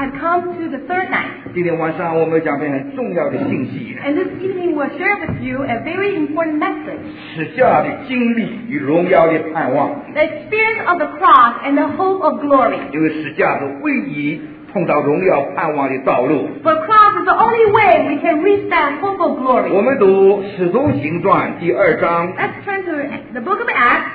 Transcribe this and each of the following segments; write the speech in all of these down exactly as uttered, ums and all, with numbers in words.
had come to the third night. 今天晚上我们讲篇很重要的信息， And this evening we'll share with you a very important message. 十架的经历与荣耀的盼望。 The experience of the cross and the hope of glory. 因为十架是唯一碰到荣耀盼望的道路。 For cross is the only way we can reach that hope of glory. 我们读《使徒行传》第二章 Let's turn to the book of Acts,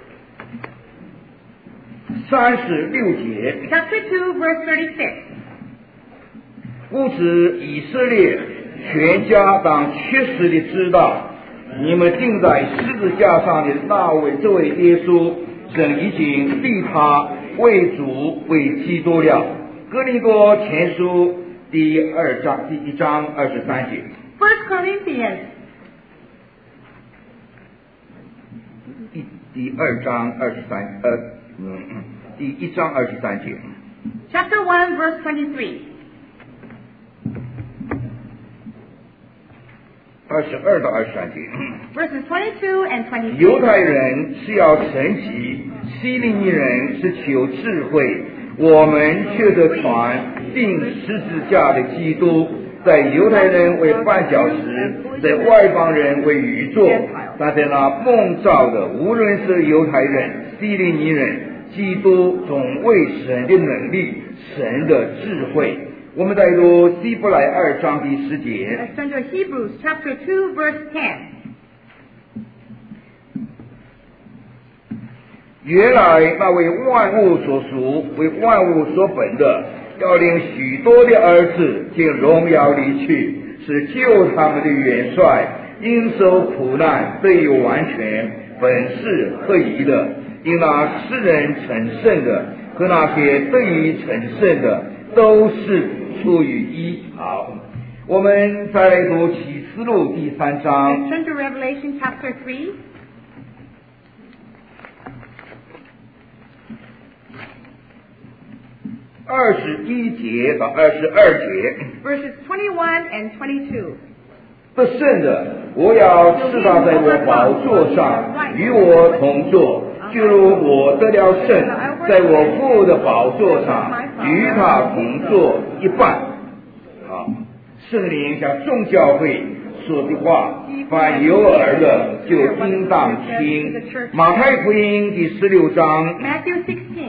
三十六节。 chapter two, verse thirty-six. 故此，以色列全家当确实的知道，你们钉在十字架上的那位这位耶稣，神已经立他为主为基督了。哥林多前书第二章第一章二十三节。 First Corinthians, 第第二章二十三呃嗯第一章二十三节。 chapter one, verse twenty-three. 二十二到二十三节。 Verses twenty-two and twenty-three. 犹太人是要神迹，希利尼人是求智慧，我们却得传钉十字架的基督，在犹太人为绊脚石，在外邦人为愚拙，但在那蒙召的，无论是犹太人、希利尼人，基督总为神的能力，神的智慧。我们再读希伯来二章第十节。 Let's turn to Hebrews chapter two, verse ten. 原来那为万物所属、为万物所本的，要令许多的儿子进荣耀里去，是救他们的元帅，因受苦难得以完全，本是合宜的。因那世人成圣的和那些得以成圣的，都是出于一。好，我们再来读启示录第三 Let's 章。 turn to Revelation chapter three. 二十一节到二十二节。 Verses twenty-one and twenty-two. 不胜的，我要赐他在我宝座上与我同坐，就如我得了胜，在我父的宝座上与他同坐一般。好，圣灵向众教会说的话，凡有耳的就应当听。马太福音第十六章 Matthew sixteen.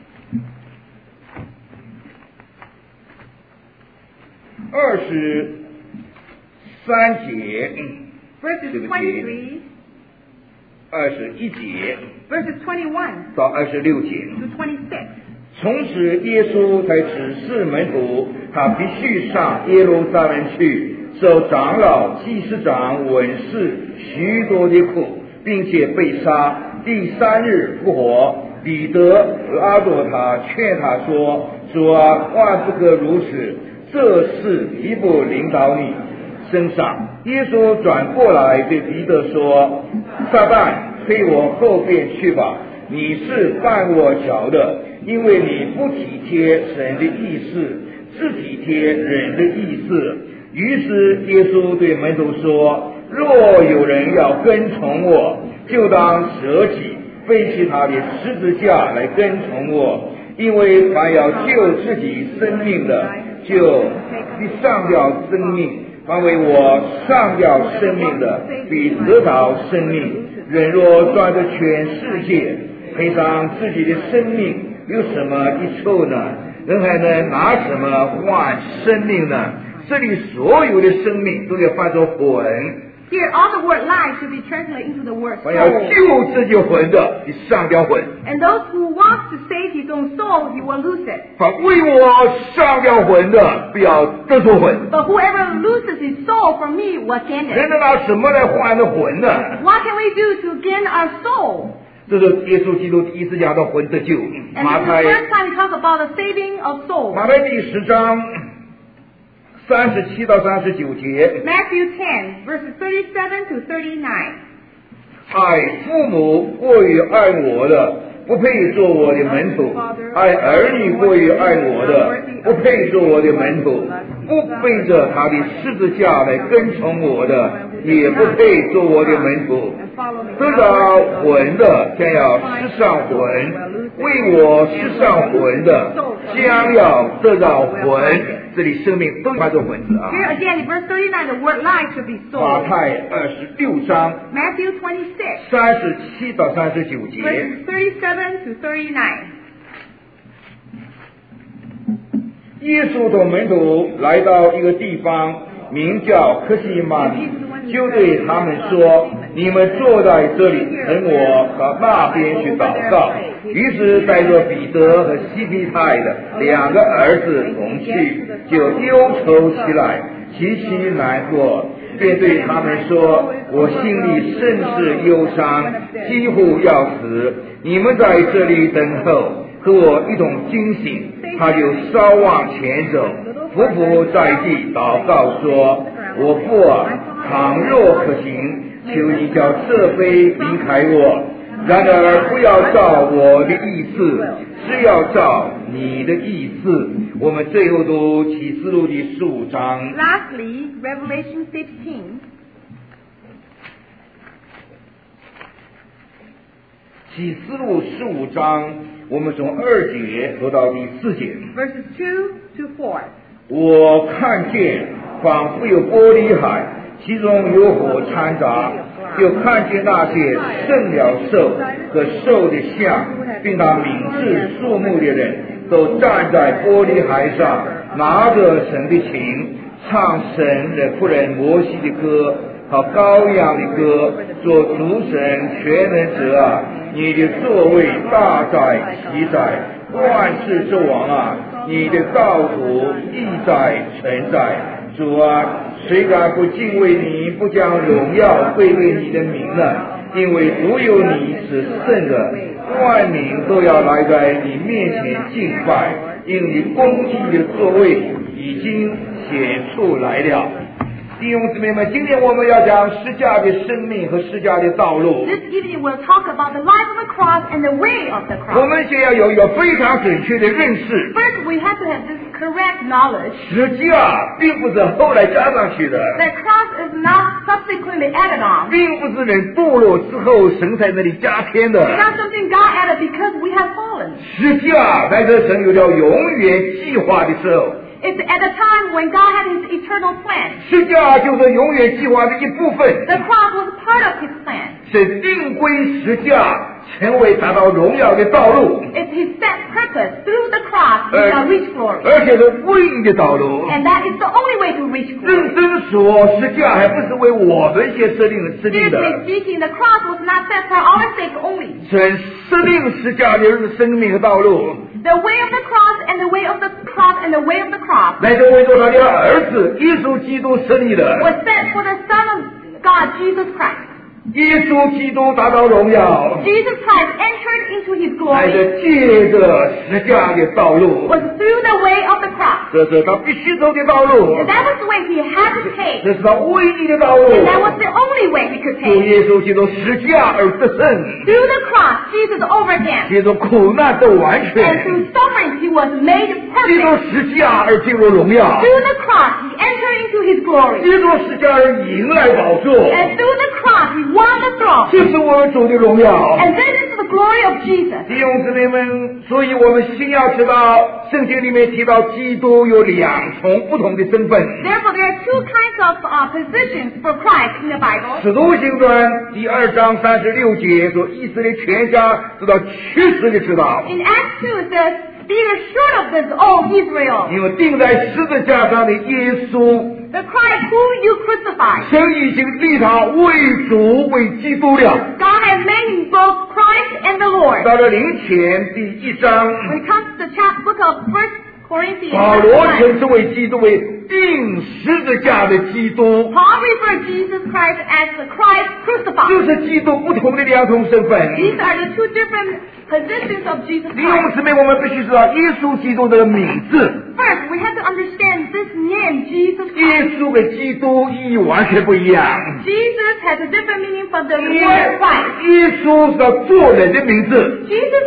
二十三节， Verses 对不起 twenty-three. 二十一节 Verses twenty-one 到二十六节。 to twenty-six. 从此，耶稣才指示门徒，他必须上耶路撒冷去，受长老、祭司长、文士许多的苦，并且被杀，第三日复活。彼得拉着他，劝他说：“主啊，万不可如此，这事必不临到你身上。”耶稣转过来对彼得说：“撒旦，推我后边去吧！你是绊我脚的，因为你不体贴神的意思，只体贴人的意思。”于是耶稣对门徒说：“若有人要跟从我，就当舍己，背起他的十字架来跟从我。因为凡要救自己生命的，就必丧掉生命；凡为我丧掉生命的，必得到生命。人若赚得全世界，赔上自己的生命，有什么益处呢？人还能拿什么换生命呢？这里所有的生命都要翻作魂。 Here, all the word life should be translated into the word 凡要 soul. 救自己魂的，你上掉魂； And those who want to save his own soul, he will lose it. 凡为我上掉魂的，不要得着魂。 But whoever loses his soul from me will gain 人 it. 能拿什么来换的魂呢？ What can we do to gain our soul? 这是耶稣基督第一次讲到魂得救。 And 马 this is 太 the first time we talk about the saving of souls. 马太第十章三十七到三十九节。 Matthew ten, verses thirty-seven to thirty-nine. 爱父母过于爱我的，不配做我的门徒；爱儿女过于爱我的，不配做我的门徒。 不背着他的十字架来跟从我的，也不配做我的门徒。得着魂的将要失上魂，为我失上魂的将要得着魂。这里生命都换作魂字啊。 Here again, in verse thirty-nine, the word life should be 马 sold. 太二十六章 Matthew twenty-six, 三十七到三十九节。 verses thirty-seven to thirty-nine. 耶稣的门徒来到一个地方，名叫客西马尼，就对他们说：“你们坐在这里，等我到那边去祷告。”于是带着彼得和西庇太的两个儿子同去，就忧愁起来，极其难过，便对他们说：“我心里甚是忧伤，几乎要死。你们在这里等候，和我一同惊醒。”他就稍往前走，匍匐在地祷告说：“我父啊，倘若可行，求你叫这杯离开我，然而不要照我的意思，是要照你的意思。”我们最后读启示录第十五章。 Lastly, Revelation fifteen. 启示录十五章，我们从二节读到第四节。 Verses two to four. 我看见仿佛有玻璃海，其中有火掺杂，又看见那些胜了兽和兽的像，并他名字数目的人，都站在玻璃海上，拿着神的琴，唱神的仆人摩西的歌和羔羊的歌，做主神全能者啊，你的座位大在其在，万事之王啊，你的道途亦在存在。主啊，谁敢不敬畏你，不将荣耀归给你的名呢？因为独有你是圣的，万民都要来在你面前敬拜，因你公义的座位已经显出来了。弟兄姊妹们，今天我们要讲十架的生命和十架的道路。 This evening we'll talk about the life of the cross and the way of the 我 cross. 们先要有一个非常准确的认识， First, we have to have this correct knowledge 十架并不是后来加上去的， that cross is not subsequently added on. 并不是人堕落之后神在那里加添 It's 的。 not something God added because we have fallen. 十架在这神有了永远计划的时候， It's at the time when God had His eternal plan. 十架就是永远计划的一部分。 The cross was part of His plan. 是定规十架成为达到荣耀的道路， It's His set purpose through the cross we shall reach glory. 而且是唯一的道路。 And that is the only way to reach glory. 认真说，十架还不是为我们先设定设定的， Seriously speaking, the cross was not set for our sake only. 神设定十架的生命和道路， The way of the cross and the way of the cross and the way of the cross 乃是为着他的儿子耶稣基督设立的。 was set for the Son of God, Jesus Christ. 耶稣基督达到荣耀， Jesus Christ entered into His 乃 glory 是借着十架的道路， was through the way of the cross. 这是他必须走的道路， And that was the way He had to take. 这是他唯一的道路。 And that was the only way He could 主 take. 耶稣基督十架而得胜， Through the cross, Jesus overcame. 借着苦难得完 And 全， through suffering, He was made 借着 perfect. 十架而进入荣耀， Through the cross, He entered into His glory. 借着十架而迎来宝座， And through the cross, He won the throne. 这是我们主的荣耀。 And this is the glory of Jesus. 弟兄姊妹们，所以我们先要知道，圣经里面提到基督有两重不同的身份。 Therefore, there are two kinds of uh, positions for Christ in the Bible. 使徒行传第二章三十六节说，以色列全家知道确实的知道， In Acts two, it says, "Be assured of this, O Israel, 因为钉在十字架上的耶稣， the Christ whom you crucified. 神已经立他为主为基督了。 God has made him both Christ and the Lord." 到了林前第一章， When it comes to the chapter book of First Corinthians, 保罗称之为基督为钉十字架的基督， Paul referred Jesus Christ as the Christ 这 crucified. 是基督不同的两种身份。 These are the two different positions of Jesus 弟兄 Christ. 姊妹，我们必须知道耶稣基督这个名字， First, we have to understand this name, Jesus 耶 Christ. 稣跟基督意义完全不一样。 Jesus has a different meaning from the 耶 word Christ. 耶稣是他做人的名字， Jesus was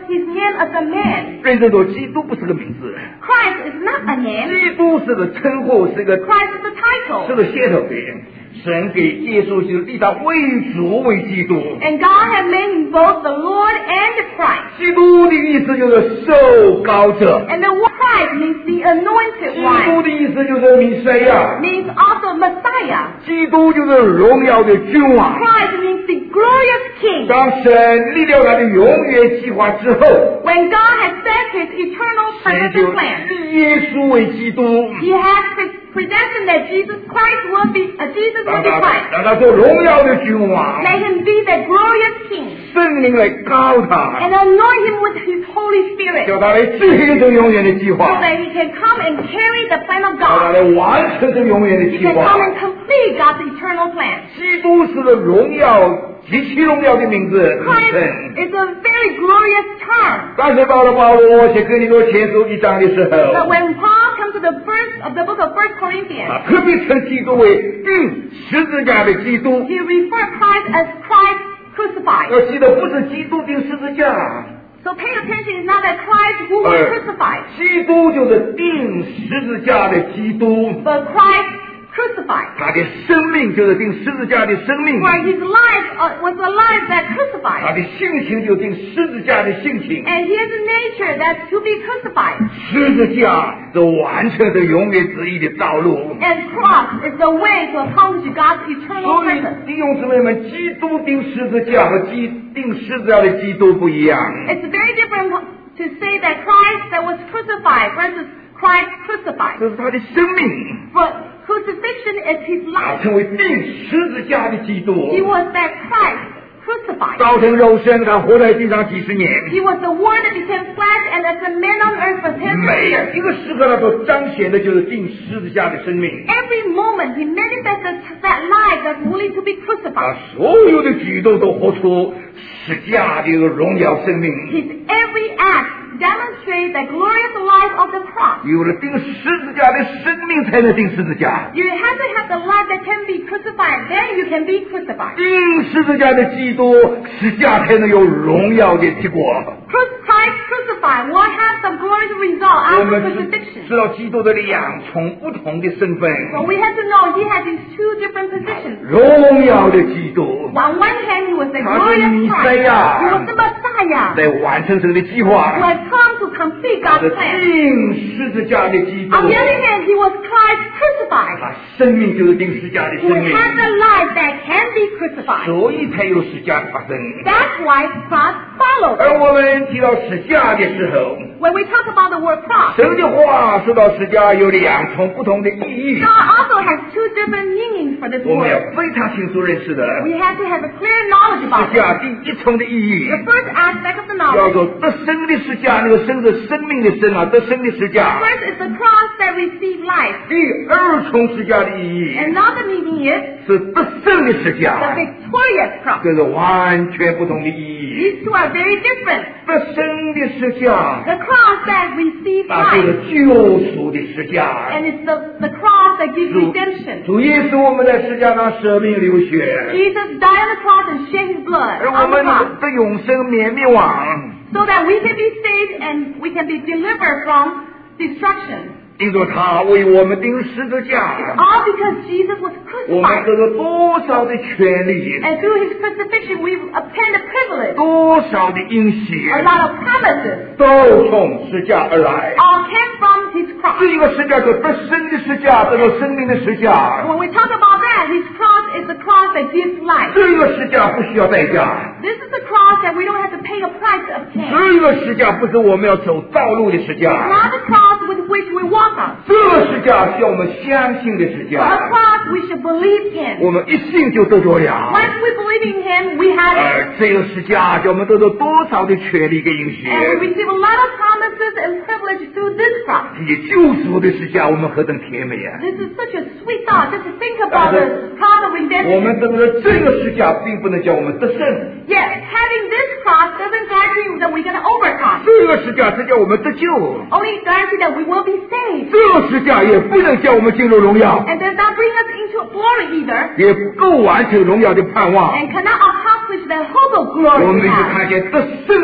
his name as a man. 认真说，基督不是个名字， Christ is not a name. 基督是个称呼，是个 Christ is a 是 title. 个噱头的。神给耶稣就立他为主为基督。 And God has made him both the Lord and the Christ. 基督的意思就是受膏者， And the word Christ means the anointed 基督 one. 的意思就是弥赛亚， Means also Messiah. 基督就是荣耀的君王。 Christ means the glorious King. 当神立了他的永远计划之后， When God has set his eternal 神就 purpose plan, 立耶稣为基督， he has pre- predestined that Jesus Christ will be, uh, Jesus will 让 be 他 Christ. 让他做荣耀的君王， Let him be the glorious King. 圣灵来膏他， And anoint him with his Holy Spirit. 叫他来执行这永远的计 So 划， that he can come and carry the plan of 叫他 God. 来完成这永远的 He 计 can 划 come。and complete God's eternal plan. 基督是个荣耀极其荣耀的名字，名 Christ 称。 is a very glorious term. 但是到了保罗写哥林多前书一章的时 But 候， when Paul comes to the first of the book of First Corinthians, 他特别称基督为钉十字架的基督。 he refers Christ as Christ crucified. 要记得，不是基督钉十字架， So pay attention, it's not that Christ who was 而 crucified, 基督就是钉十字架的基督， but Christ crucified. 他的生命就是钉十字架的生命， For his life uh, was a life that 他 crucified. 的性情就钉十字架的性情。 And he has a nature that's to be crucified. 十字架是完成这永远旨意的道路。 And cross is the way to accomplish God's eternal 所以 purpose. 弟兄姊妹们，基督钉十字架和基钉十字架的基督不一样。 It's very different to say that Christ that was crucified versus Christ crucified. 这是他的生命， But crucifixion is his 他 life. 成为钉十字架的基督， He was that Christ crucified. 造成肉身，他活在地上几十年， He was the Word that became flesh, and as a man on earth for ten 每 years. 一个时刻他所彰显的就是钉十字架的生命。 Every moment he manifested that life that's willing to be 他 crucified. 所有的举动都活出十架的荣耀生命。 His every act demonstrates the glorious life of the cross. 有了钉十字架的生命，才能钉十字架。 You have to have the life that can be crucified, then you can be crucified. 钉十字架的基督，十架才能有荣耀的结果。 Christ crucified will have the glorious result 我 after 们知 crucifixion. 知道基督的两重不同的身份， But we have to know he has these two different positions. 荣耀的基督 On one hand, he was the 他是 glorious 弥 Christ. 赛亚 He was the Messiah 在完成神的计 who 划， had come to complete 他 God's 是 plan. 钉十字架的基督 On，the other hand, he was Christ crucified, 他生命就是钉十字架的 who 生命， had the life that can be crucified. 所以才有十架的发生。 That's why cross follows. 而我们提到十架的时候， When we talk about the word cross, 神的话说到十架有两重不同的意义， God also has two different meanings for this 我们要 word. 非常清楚认识的。 We have to have a clear knowledge 十 about it. 架第一重的意义 The first aspect of the 叫 knowledge. 做得生的十架，那个生是生命的生啊，得生的十架。 First is the cross that receives life. 第二重十架的意义 Another meaning is 是得胜的十 the 架， victorious cross. 这是完全不同的意义。 These two are very different. 得胜的十架， The cross that receives 那就 life, 是救赎的十架。 and it's the, the cross that gives 主 redemption. 主耶稣我们在十架上舍命流血， Jesus died on the cross and shed his blood 而我 on the 们 cross 的永生免灭亡。 so that we can be saved and we can be delivered from destruction. 因着他为我们钉十字架， All because Jesus was 我们 crucified. 得了多少的权利， And through his crucifixion, we've obtained a privilege, 多少的应许， a lot of promises, 都从十架而来。 all came from his cross. 这一个十架是得生的十架，得到生命的十架。 When we talk about that, his cross is the cross that gives life. 这一个十架不需要代价， This is the cross that we don't have to pay a price to obtain. 这一个十架不是我们要走道路的十 It's 架， not the cross with which we walk on. 这个十架是要我们相信的十 But a 架。 cross we should believe in. 我们一信就得着了。 Once we believe in him, we have it. 而这个十架叫我们得到多少的权利跟应许？ And we receive a lot of promises and privilege through this cross. 你救赎的十架，我们何等甜美啊！ This is such a sweet thought just to think about the cross of 我 redemption. 们得了这个十架，并不能叫我们得胜。 Yet, having this cross doesn't guarantee that we're going to overcome. 这个十架是叫我们得救， Only guarantee that we will be saved. 这个十架也不能叫我们进入荣耀， And does not bring us into glory either. 也不够完成荣耀的盼望。 And cannot accomplish the hope of 我 glory 们 we 就 have. 看见得胜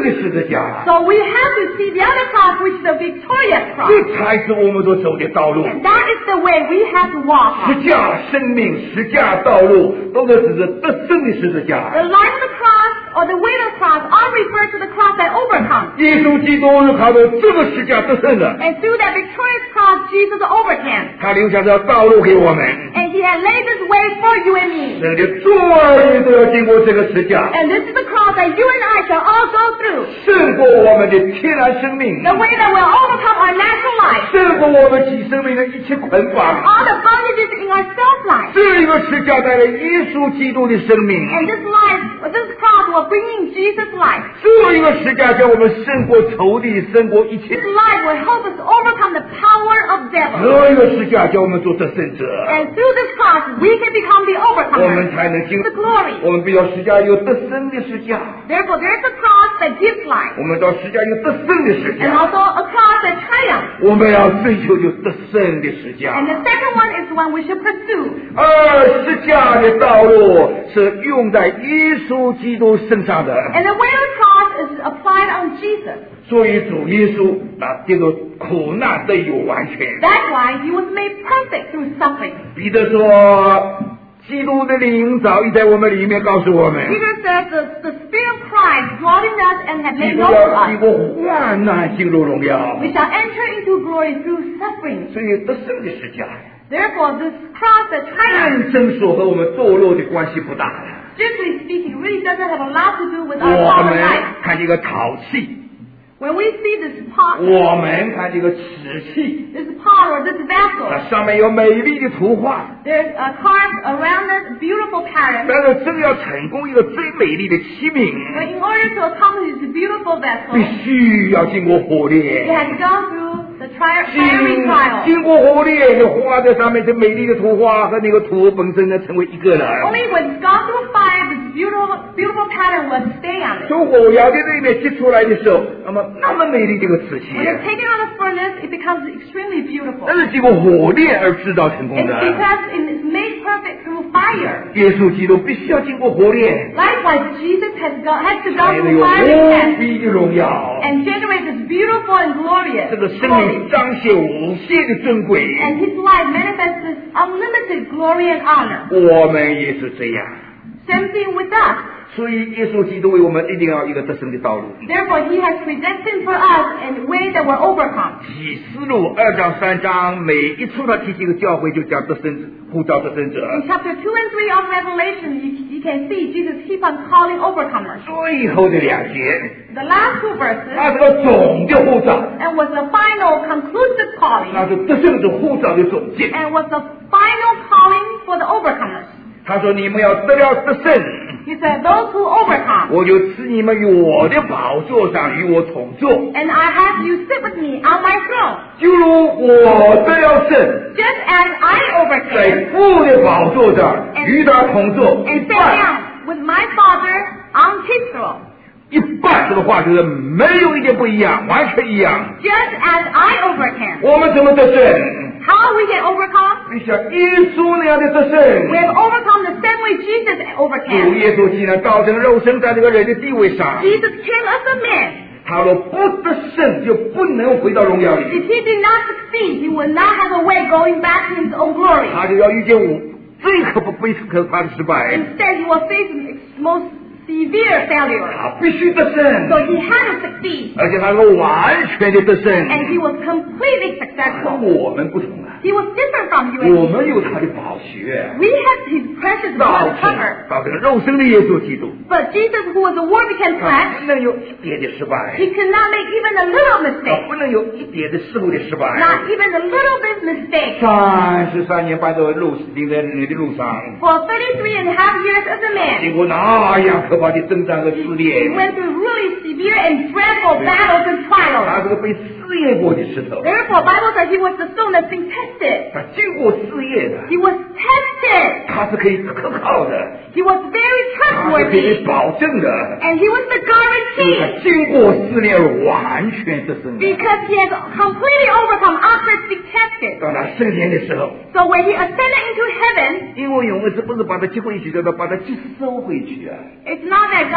的十字架， So we have to see the other cross, which is the victorious 这 cross. 才是我们所走的道路。 And that is the way we have to walk 十 on. 架生命、十架道路，都是指着得胜的十字 The 架。 life of the cross or the way of the cross all refer to the cross that overcomes. 耶稣基督是靠着这个十架得胜的， And through that victorious cross, Jesus overcame. 他留下这道路给我们， And he had laid this way for you and me. 神的众儿女都要经过这个十架， And this is the cross that you and I shall all go through. 胜过我们的天然生命， The way that will overcome our natural life. 胜过我们己生命的一切捆绑。 All the bondages in our self-life. 这一个十架带来耶稣基督的生命， And this life, or this cross will bring in Jesus' life. 这一个十架叫我们胜过仇敌，胜过一切。 This life will help us overcome the power of devil. 这一个十架叫我们做得胜者， And through this cross, we can become the 我们 overcomer. 才能经 The glory. 我们必要十架有得胜的十架， Therefore, there is a cross that gives life. 我们到十架有得胜的十 And 架， also a cross that triumphs. 我们要追求有得胜的十 And 架。 the second one is the one we should pursue. 而十架的道路是用在耶稣基督身上的， And the way of the cross is applied on Jesus. 所以主耶稣啊，这个苦难得有完全。 That's why he was made perfect through suffering. 彼得说，基督的灵早已在我们里面告诉我们， Peter says the, the Spirit of Christ dwelt in us and had 基 made 督 known to 要经 us. 过患难进入荣耀， We shall enter into glory through suffering. 所以得胜的十架。 Therefore, this cross that triumphs, 真正所和我们堕落的关系不大。 strictly speaking, really doesn't have a lot to do with our 我 fallen 们 life. 看这个陶器， When we see this pot, 我们看这个瓷器， this pot or this 它 vessel, 上面有美丽的图画。 there's a carved around it beautiful pattern. 但是这个要成功一个最美丽的器 But 皿， in order to accomplish this beautiful 必 vessel, 须要经过火 it 炼。 has gone through the tri- 经 fiery trial. 经过火炼，就画在上面，这美丽的图画和那个图本身呢，成为一个了。 Only when it's gone through fire, this beautiful, beautiful pattern will stay on it. 从火窑的那边接出来的时候，那么那么美丽这个瓷器， When it's taken out of the furnace, it becomes extremely beautiful. 那是经过火炼而制造成功 It's 的。 because it is made perfect through fire. 耶稣基督必须要经过火炼， Likewise, Jesus has, gone, has to 才 go 能 through 有 fiery 无 test 比的荣耀。 and generate this beautiful and glorious 这个生 glory. 命彰显无限的尊贵。 And his life manifests this unlimited glory and honor. 我们也是这样， Same thing with us. 所以耶稣基督为我们一定要一个得胜的道路。 Therefore, he has predestined for us a way that will overcome. 启示录二章三章每一处他提起一个教会，就讲得胜呼召得胜者。 In chapter two and three of Revelation, you, you can see Jesus keep on calling overcomers. 最后的两节， The last two verses, 那是个总的呼召， and was the final conclusive calling, 那是得胜者呼召的总结。 and was the final calling for the overcomers. 他说：“你们要得了得胜， He said, those who overcome, 我就赐你们于我的宝座上与我同坐， and I have you sit with me on my throne, 就如我得了胜， just as I 在 overcame, 父的宝座上与他同坐。一 and sat 半 down with my Father on his throne. 一半这个话就是没有一点不一样，完全一样。 Just as I overcame. 我们怎么得胜？ How we can overcome? 你像耶稣那样的得胜。 We have overcome the same way Jesus 主 overcame. 耶稣既然道成肉身在这个人的地位上， Jesus came as a man. 他若不得胜，就不能回到荣耀里， If he did not succeed, he would not have a way going back to his own glory. 他就要遇见我最可不最可怕的失败。 Instead, he will face the most severe failure. 他必须得 So 胜， he had to succeed. 而且他能够完全的得胜。 And he was completely 和 successful. 我们不同啊， He was different from you and 我 me. 们有他的宝血， We have his precious 道 blood 成 covered. 道成肉身的耶稣基督， But Jesus, who was the Word became 他 flesh, 不能有一点的失败， he could not make even a little 他 mistake. 不能有一点的事物的失败。 Not even a little bit mistake. 三十三年半的路行在你的路上， For thirty-three and a half years as a man, 经过那样可怕的征战和试 he 炼， went through really severe and dreadful battles and 他 trials. 是个被试验过的石头， Therefore, Bible says he was the stone that's been tested. 他经过试验的， He was tested. 他是可以可靠的， He was very 他是可以 trustworthy. 保证的， And he was the 因为他 guarantee 经过试炼而完全得胜。 because he has completely overcome after being tested. 到他升天的时候， So when he ascended into heaven, 因为永恩是不是把他接回去的，把他接收回去啊？ it's not that God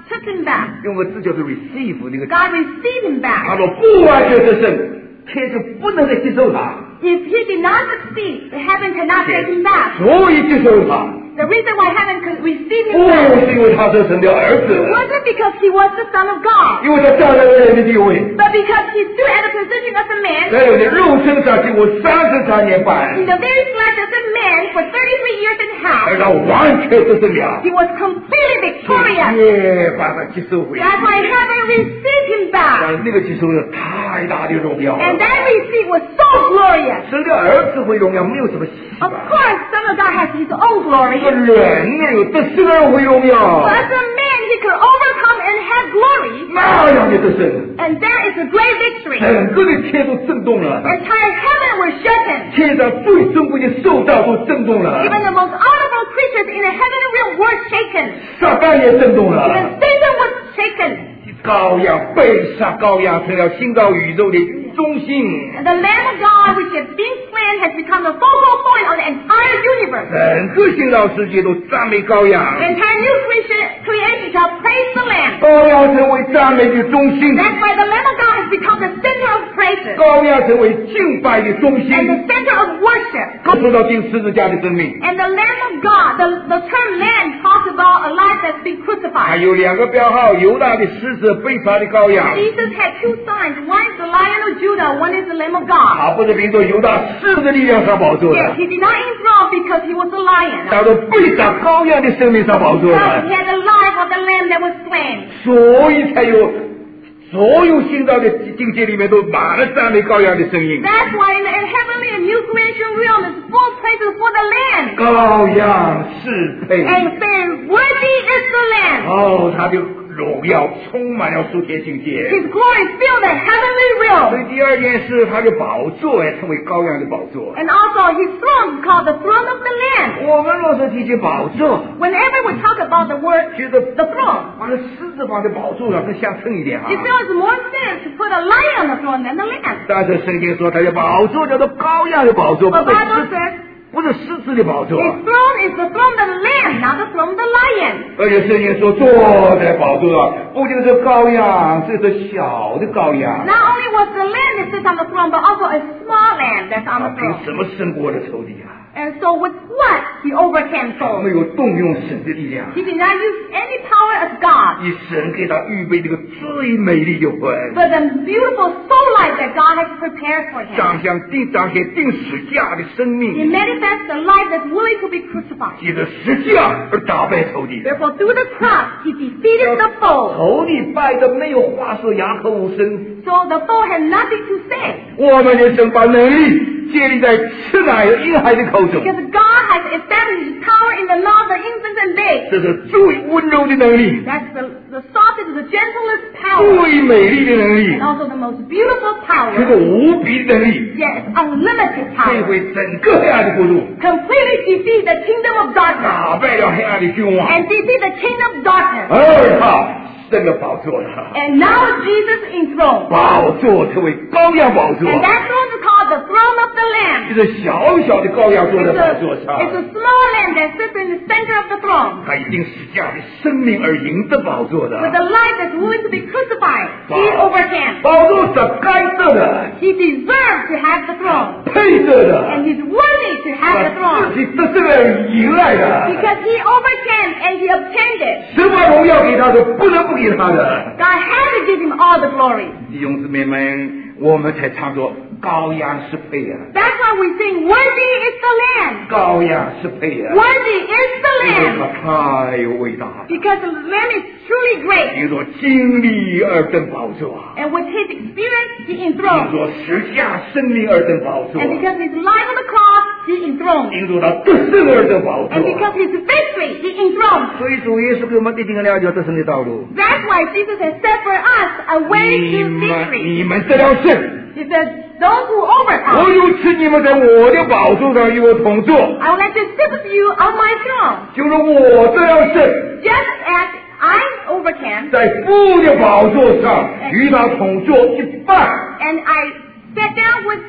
took him back. 用个字叫做 receive 那个字， God received him 他 back. 说不完全得胜，天就不能再接受他， If he did not succeed, the heaven cannot take him back. 所以接受他， The reason why heaven could receive 不 him back 是因为他是神的儿 it 子， wasn't because he was the son of God, 因为他站在人的地位， but because he stood at the position of a man 在有的肉身上经过三十三年半 in，the very flesh of a man for thirty-three years and a 而 half. 他完全得胜了， He was completely victorious. 也把他接受回来。 That's why heaven received him back. 但那个接受了太大的荣耀了， And that receipt was so glorious. 神的儿子会荣耀没有什么稀 Of 罕， course, Son of God has his own 这 glory. 个人呢有得胜的人会荣耀， But as a man, he could overcome and have glory. 那样的得胜， And that is a great victory. 整个的天都震动了， Entire heaven was shaken. 天上最尊贵的受造都震动了， Even the most honorable creatures in the heavenly realm were shaken. 撒旦也震动了， Even Satan was shaken. 羔羊被杀，羔羊成了新造宇宙的中心， And the Lamb of God, which has been slain, has become the focal point of the entire universe. 整个新造世界都赞美羔羊， The entire new creation, creation shall praise the Lamb. 羔羊成为赞美的中心， That's why the Lamb of God has become the center of praises 羔羊成为敬拜的中 and 心， the center of worship. 他说到钉十字架的生命。 And the Lamb of God, the, the term Lamb talks about a life that's been 还 crucified. 有两个标号，犹大的狮子，被杀的羔羊。 Jesus had two signs. One is the Lion of Judah, one is the Lamb of God. 他不是凭着犹大狮子的力量上宝座 Yes, 的， he did not enthrone because he was a lion. 他说被杀羔羊的生命上宝座 Because he 的， had the life of the Lamb that was slain. 所以才有所有新造的境界里面都满了赞美羔羊的声音。 That's why in the heavenly and new creation realm is full praises for the Lamb. 羔羊是配， And saying, worthy is the Lamb. 哦，他的荣耀充满了属天境界。 His glory filled the heavenly 所 realm. 以第二件事，他的宝座也称为羔羊的宝座。 And also his throne is called the throne of the Lamb. 我们若是提起宝座， Whenever we talk about the word 觉得 the throne, 把那狮子放在宝座上更相称一点啊 it。feels more sense to put a lion on the throne than the lamb. 但是圣经说他的宝座叫做羔羊的宝座，不 The 是 Bible 狮 says 不是狮子的宝座。 his throne is the throne of the lamb, not the throne of the lion. 而且圣经说坐在宝座上，不仅是羔羊，这是小的羔羊。 Not only was the lamb that sits on the throne, but also a small lamb that's on 他 the 凭 throne. 什么胜过了仇敌啊？ And so with what he overcame 他没 foes. 有动用神的力量， He did not use any power of God, 以神给他预备这个最美丽的魂， but the beautiful soul life that God has prepared for him. 彰显定彰显定十架的生 He 命， manifests a life that's willing to be crucified. 借着十架而打败仇敌。 Therefore, through the cross, he defeated the foe. 仇敌败的没有话说，哑口无声。 So the foe had nothing to say. 我们的神把能力建立在吃奶和婴孩的口中， Because God has established his power in the mouth of infants and babes. 这是最温柔的能力， That's the, the softest, the gentlest power. 最美丽的能力 And，also the most beautiful 这个 power. 无比的能力， Yes, unlimited 摧 power. 毁整个黑暗的国度， Completely defeat the kingdom of darkness. 打败了黑暗的君王， And defeat the kingdom of darkness. 而他升了宝座了， And now Jesus enthroned. 宝座成为羔羊宝座， And that throne is called the throne of the Lamb. 就是小小的羔羊坐 It's 在 a, 宝座上， it's a small lamb that sits in the center of the throne. 他一定是驾着生命而赢得宝座的， With a life that's willing to be crucified, he overcame. 宝座是该得的， He deserved to have the throne. 配得的。 And he's worthy to have the 自 throne. 己得胜而赢来的， Because he overcame and he obtained it. 神把荣耀给他的，不能不给他的。 God had to give him all the glory. 弟兄姊妹们，我们才唱作羔羊是配啊， That's why we sing, worthy is the Lamb. 羔羊是配啊， Worthy is the 因为 Lamb. 他太伟大了， Because the Lamb is truly great. 因着经历而登宝座， And with his experience, he 因 enthroned. 着十架生命而登宝座， And because his life on the cross, he enthroned. 因着他得胜而登宝 And 座。 because his victory, he enthroned. 所以主耶稣给我们定定了解得胜的道路。 That's why Jesus has set for us a way 你 to 们 victory. 你们得了胜， He says, those who overcome, 我有赐你们在我的宝座上与我同坐。 I will let you sit with you on my throne. 就是我得了胜， Just as I overcame, 在父的宝座上与他同坐一半。 and I sat down with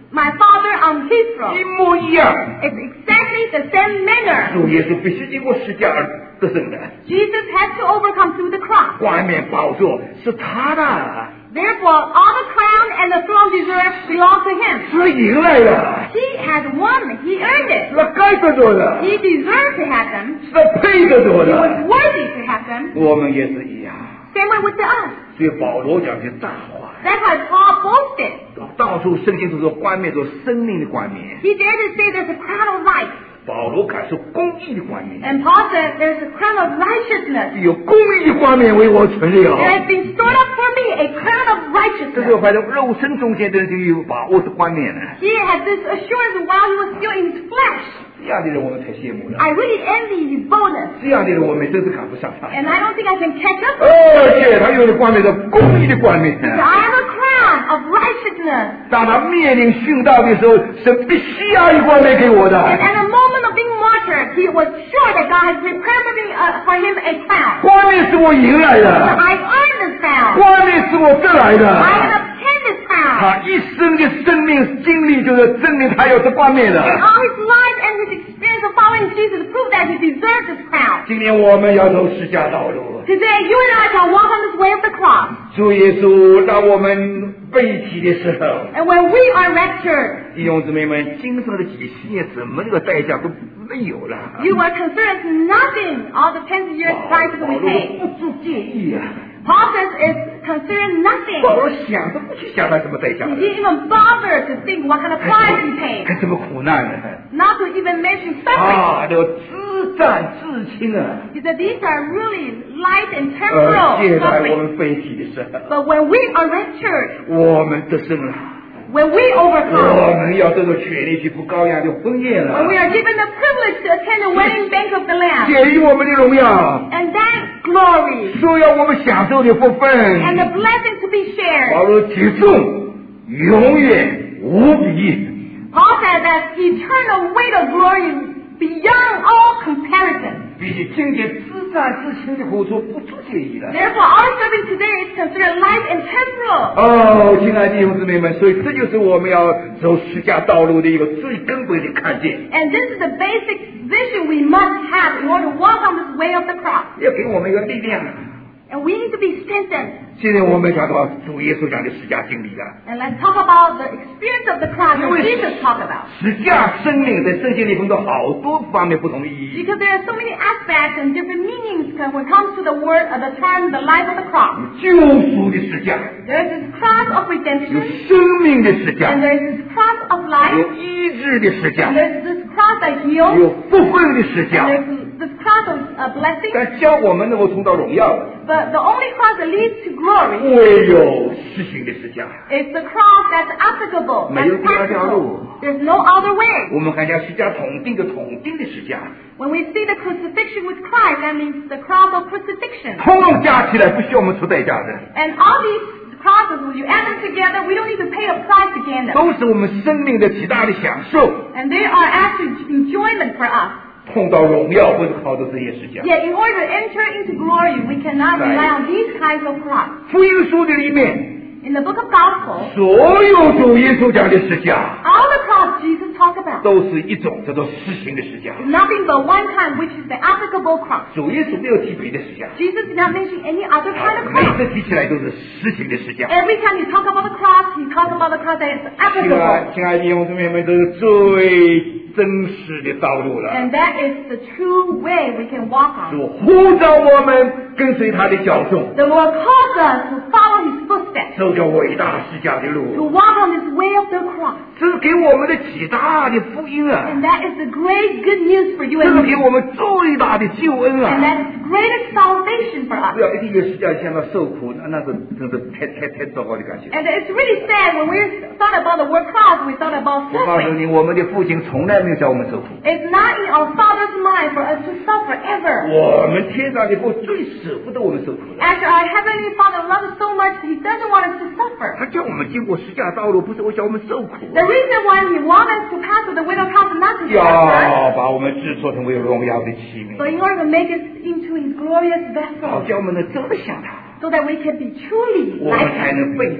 my Father on his 一 throne. 模一样。 It's exactly the same manner. 主耶稣必须经过十架而得胜的， Jesus had to overcome through the cross. 冠冕宝座是他的， Therefore, all the crown and the throne deserves belong to him. 是赢来的， He has won. He earned 是 it. 他该得着的， He deserved to have them. 是他配得着 He 的。 was worthy to have them. 我们也是一样。 Same way with the us. 所以保罗讲些大话， That's why Paul boasted. 到处圣经都说冠冕做生命的冠冕， He dared to say there's a crown of life. 保罗感受公义的冠冕， And Paul said there's a crown of righteousness. 有公义的冠冕为我存留。 There has been stored up for me a crown of 这就 righteousness. 反正肉身中间的人就有把握是冠冕了。 He had this assurance while he was still in his flesh. 这样的人我们太羡慕了， I really envy his boldness. 这样的人我们真是赶不上他。 And I don't think I can catch up. 而且他有的冠冕是公义的冠冕， So I have a crown of righteousness. 当他面临殉道的时候，神必须要一冠冕给我 And 的。 at the moment of being martyred, he was sure that God had prepared for, me, uh, for him a crown. 冠冕是我赢来的， I've earned this crown. 冠冕是我得来 I 的。 have obtained this crown. 他一生的生命经历就是证明他有这冠冕 And 的。 all his life and his experience of following Jesus proved that he deserved this crown. 今年我们要走十架道路， Today, you and I shall walk on this way of the cross. 主耶稣让我们被提的时候， And when we are raptured, 弟兄姊妹们，今生的几十年什么这个代价都没有了。 you are considered as nothing. All the tens of years 保 price that 保 we 罗 pay. 不足介意啊， Paul says it's considered 保 nothing. 罗想都不去想他什么代价 He 的， didn't even bother to think what kind of price he paid. 还什么苦难呢？ Not to even mention suffering. 啊，这个自战自轻啊！ He said these are really light and 呃， temporal 借在我 suffering. 们被提的时候， But when we are raptured, 我们得胜了， when we 我 overcome, 们要得到权利去赴羔羊的婚宴 when we 了， are given the privilege to attend the wedding banquet of the Lamb, 给予我们的荣耀， and that glory 所要我们享受的福 and 分。 the blessing to be 保 shared. 罗体重永远无比。 Paul said that eternal weight of glory beyond all comparison. 比起今天自战自轻的苦楚不足介意了。 Therefore, our serving today is considered light and temporal. 哦，亲爱的弟兄姊妹们，所以这就是我们要走十架道路的一个最根本的看见， And this is the basic vision we must have in order to walk on this way of the cross. 要给我们一个力量。 And we need to be strengthened. 现在我们讲到主耶稣讲的十架经历了， And let's talk about the experience of the cross that Jesus talked about. 十架生命在圣经里分到好多方面不同的意义。 Because there are so many aspects and different meanings when it comes to the word, uh, the term, the life of the cross. 救赎的十架， There is this cross of 有 redemption, 生命的十架 and，there is this cross of 有 life, 医治的十架 and，there is this cross that heals, 有复分的十 and 架。 there's this cross of uh, blessing. 但教我们能够冲到荣耀的， But the only cross that leads to glory 唯有实行的十架。 is the cross that's applicable, 没有 that's 第二条路。 practical. There's no other way. 我们还将十架统定的统定的十架， When we see the crucifixion with Christ, that means the cross of crucifixion. 通通加起来不需要我们出代价的， And all these crosses, when you add them together, we don't need to pay a price to gain them. 都是我们生命的极大的享受。 And they are actually enjoyment for us. 碰到荣耀不是靠着这些十架。 Yet in order to enter into glory, we cannot rely on these kinds of cross. 福音书的里面， In the book of Gospel, 所有主耶稣讲的十架， all the cross Jesus talked about 都是一种叫做实行的十架。 is nothing but one kind, which is the applicable cross. 主耶稣没有提别的十架， Jesus did not mention any other kind of 每 cross. 次提起来都是实行的十架。 Every time you talk about the cross, he talks about the cross that is 亲爱 applicable. 亲爱的弟兄姊妹们，这是最真实的道路了。 And that is the true way we can walk on. 主呼召我们跟随他的脚踪， The Lord calls us to follow his footsteps, 走着伟大十架的 to 路， walk on this way of the cross. 这是给我们的极大的福音啊！ And that is the great good news for you 这 and 是 me. 给我们最大的救恩 And 啊！ that is the greatest salvation for 不 us. 要一定有十架想到受苦，那那是真是太太太糟糕的感觉。 And it's really sad when we thought about the word cross, we thought about 我告诉 suffering. 你，我们的父亲从来没有叫我们受苦。 It's not in our Father's mind for us to suffer ever. 我们天上的父最舍不得我们受苦了。 Actually, our Heavenly Father loves us so much, He doesn't want us to suffer. 他叫我们经过十架道路，不是为叫我们受苦， The reason why He wants us to pass through the way of cross is not to suffer, 要把我们制作成为荣耀的器 but 皿， in order to make us into His glorious 好 vessel, 叫我们能真的像他， so that we can be truly 我们 like 才 Him, 能被提。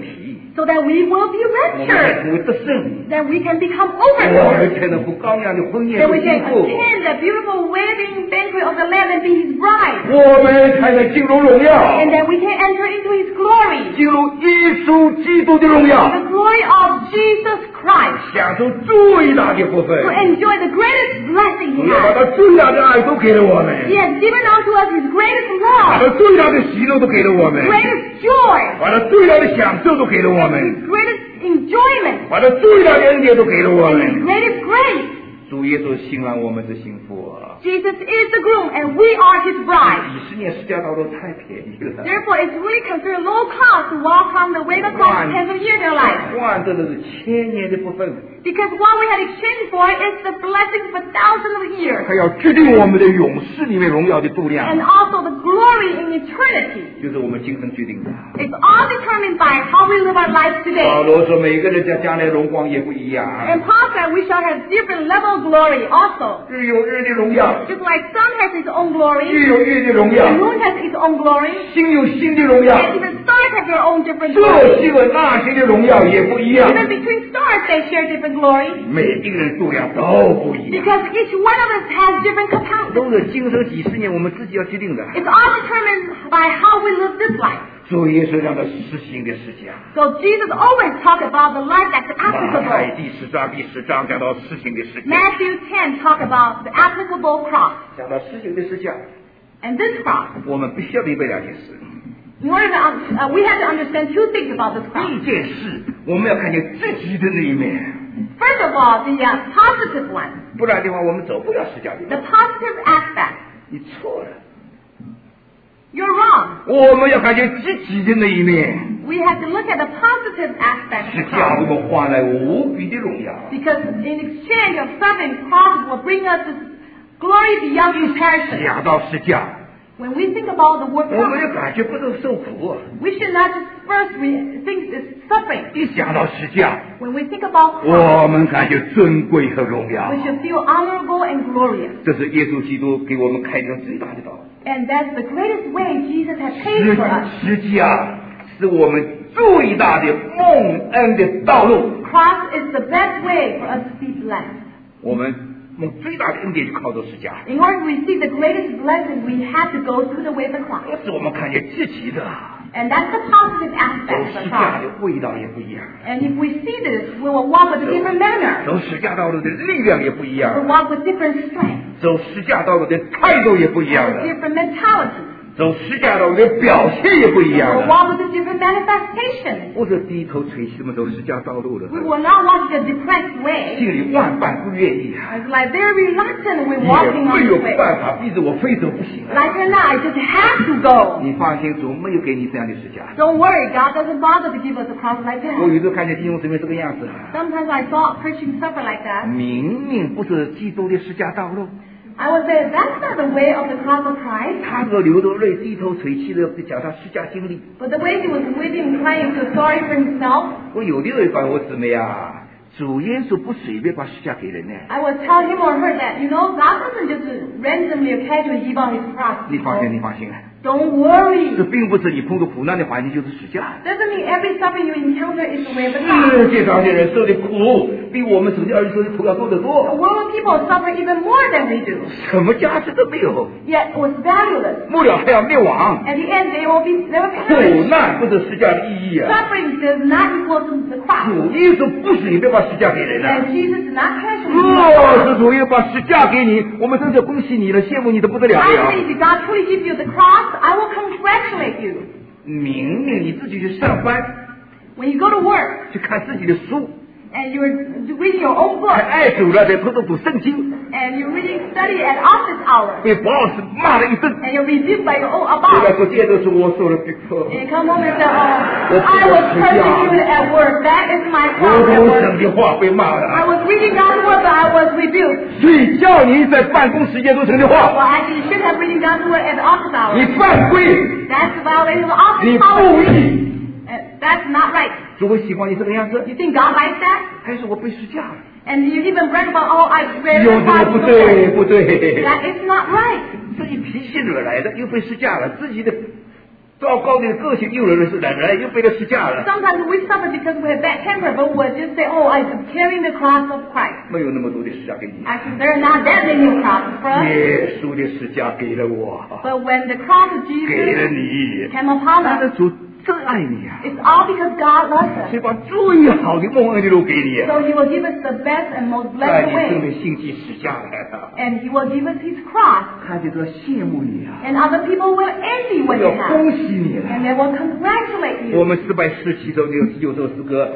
so that we will be 我们才 raptured, 能够得胜， that we can become 我 overjoyed, 们才能够羔羊的婚宴 that 和 we 幸 can 福， attend the beautiful wedding banquet of the Lamb and be His bride, 我们才能进入荣耀， and that we can enter into His glory, 进入耶稣基督的荣耀， the glory of Jesus Christ, 享受最大的部分， to enjoy the greatest blessing 主 He 要把 has. 他最大的爱都给了我们， He has given unto us His greatest 把 love, 他最大的喜乐都给了我们， greatest joy, 把他最大的享受都给了我们， greatest enjoyment, 把他最大的恩典都给了我 and 们。 greatest grace. 主耶稣新郎，我们是幸福啊！ Jesus is the groom, and we are His bride. 几十年释迦道路太便宜了， Therefore, it's really considered low cost to walk on the way of cross tens of years in their life. 换这都是千年的部分， Because what we had exchanged for is the blessing for thousands of years, 他要决定我们的永世里面荣耀的度量， and also the glory in eternity. 就是我们今生决定的。 It's all determined by how we live our lives 保 today. 罗说，每个人将将来荣光也不一样， And Paul said we shall have different level of glory also. 日有日的荣耀， Just like sun has its own 月 glory, 有月的荣 the 耀， moon has its own glory, 星有星的荣耀， and even stars have their own different 这 glory. 星和那星的荣耀也不一样， Even between stars they share different glory, 每一个人度量都不一样， because each one of us has different capacity. 都是今生几十年我们自己要决定的。 It's all determined by how we live this life. 主耶稣让他实行的实价。 So Jesus always talked about the life that's 马太 applicable. 第十章第十章讲到实行的实价， Matthew ten talk about the applicable cross. 讲到实行的实价， And this cross, 我们必须要明白两件事。 in order to, un- uh, we have to understand two things about this 第 cross. 一件事，我们要看见自己的那一面， First of all, the uh, positive one, 不然的话，我们走不了实价的 the 路。 positive aspect. 你错了， You're wrong. 我们要看见积极的那一面。 We have to look at the positive aspect 实 of the 价为 cross. 我们换来无比的荣耀。 Because in exchange of suffering, cross will bring us this glory beyond comparison. 讲到实价， When we think about the word 我们 cross, 的感觉不是受苦， we should not just first re- think it's suffering. 一想到实价， When we think about cross, 我们感觉尊贵和荣耀 we。should feel honorable and glorious. 这是耶稣基督给我们开的最大的道。 And that's the greatest way Jesus has paid 实 for us. 实价是我们最大的蒙恩的道路。 Cross is the best way for us to be blessed. 我们蒙最大的恩典就靠着实价， In order to receive the greatest blessing, we have to go through the way of the cross. 这是我们看见积极的， And that's the positive 走 aspect of 实 the 价 cross. 的味道也不一样， And if we see this, we will walk with a different manner. 走实价道路的力量也不一 We'll 样， walk with different strength, 走实价道路的态度也不一样 with 的， different mentality. 走实价道路的表现也不一样 We'll 的。 walk with a different manifestation. 不是低头垂膝么走实价道路的， We will not walk the depressed way. 心里万般不愿意啊， It's like they're reluctant when 也 walking on 没有 this way. 办法逼着我非走不行啊。 Like or not, I just have to go. 你放心，主没有给你这样的实价。 Don't worry, God doesn't bother to give us a cross like 我 that. 有时候看见弟兄姊妹这个样子啊， Sometimes I saw a Christian suffer like that. 明明不是基督的实价道路， I would say that's not the way of the cross of Christ. 他这个流着泪、低头垂泣的讲他实价经历。 But the way he was weeping, crying, so sorry for himself, 我有的人告诉我姊妹啊，主耶稣不随便把实价给人呢。 I would tell him or her that, you know, God doesn't just randomly or casually give out his cross. 你放心，你放心， Don't worry. 这并不是你碰到苦难的环境就是实价。 Doesn't mean every suffering you encounter is the way of the cross. 世界上的人受的苦，比我们手机儿女受的苦要多得 The 多， world people suffer even more than we do. 什么价值都没有， Yet it was valueless. 末了还要灭亡。 At the end, they will be never 苦 perish. 难不是实价的意义啊！ Suffering does not equal to the cross. 主耶稣不随便把实价给人的。 And Jesus did not casually give 若 out 是主耶稣把实价给你，我们真是恭喜你了，羡慕你的不得了 I 了。 believe if God truly gives you the cross, I will congratulate you. 明明你自己去上班， When you go to work 去看自己的书， and you're reading your own 还 book 爱主了，在偷偷读圣经， and you're reading study at office hours 被 boss 骂了一顿， and you're rebuked by your own 回来 boss 说接着说我受了逼迫， and you come home and say, oh, I was persecuted at work. That is my 我 cross at 读 work. 神的话被骂 I 了， was reading God's word, but I was rebuked. 所以叫你在办公时间读神的 Well, 话， actually, you should have reading God's word at the office 你 hours. 犯规， That's a violation of the 你 office 故 policy. 意， Uh, That's not right. 主会喜欢你这个样子， You think God likes that? 还是我被施价了？ And you even brag about, oh, I read 有 the 这个 Bible 不 before. 对，不对， That is not right. 自己脾气惹来的，又被施价了，自己的糟糕的个性，又有人是懒人，又背了十架了。 Sometimes we suffer because we have bad temper, but we'll just say, oh, I'm carrying the cross of Christ. 没有那么多的十架给你。 Actually, there are not that many crosses for us. 耶稣的十架给了我， But when the cross of 给了 Jesus 你， came upon 他的 us, 主真爱你啊！ it's all because God loves 所以 us. 把最好的蒙恩的路给你， So He will give us the best and most 在 blessed 你生 way. 命兴起十架来了， And He will give us His cross. 看见都羡慕你啊！ And other people will envy 我 what 要 you 恭 have. 喜你 And 了。 they will congratulate 我 you. 们四百四十七首有有首诗歌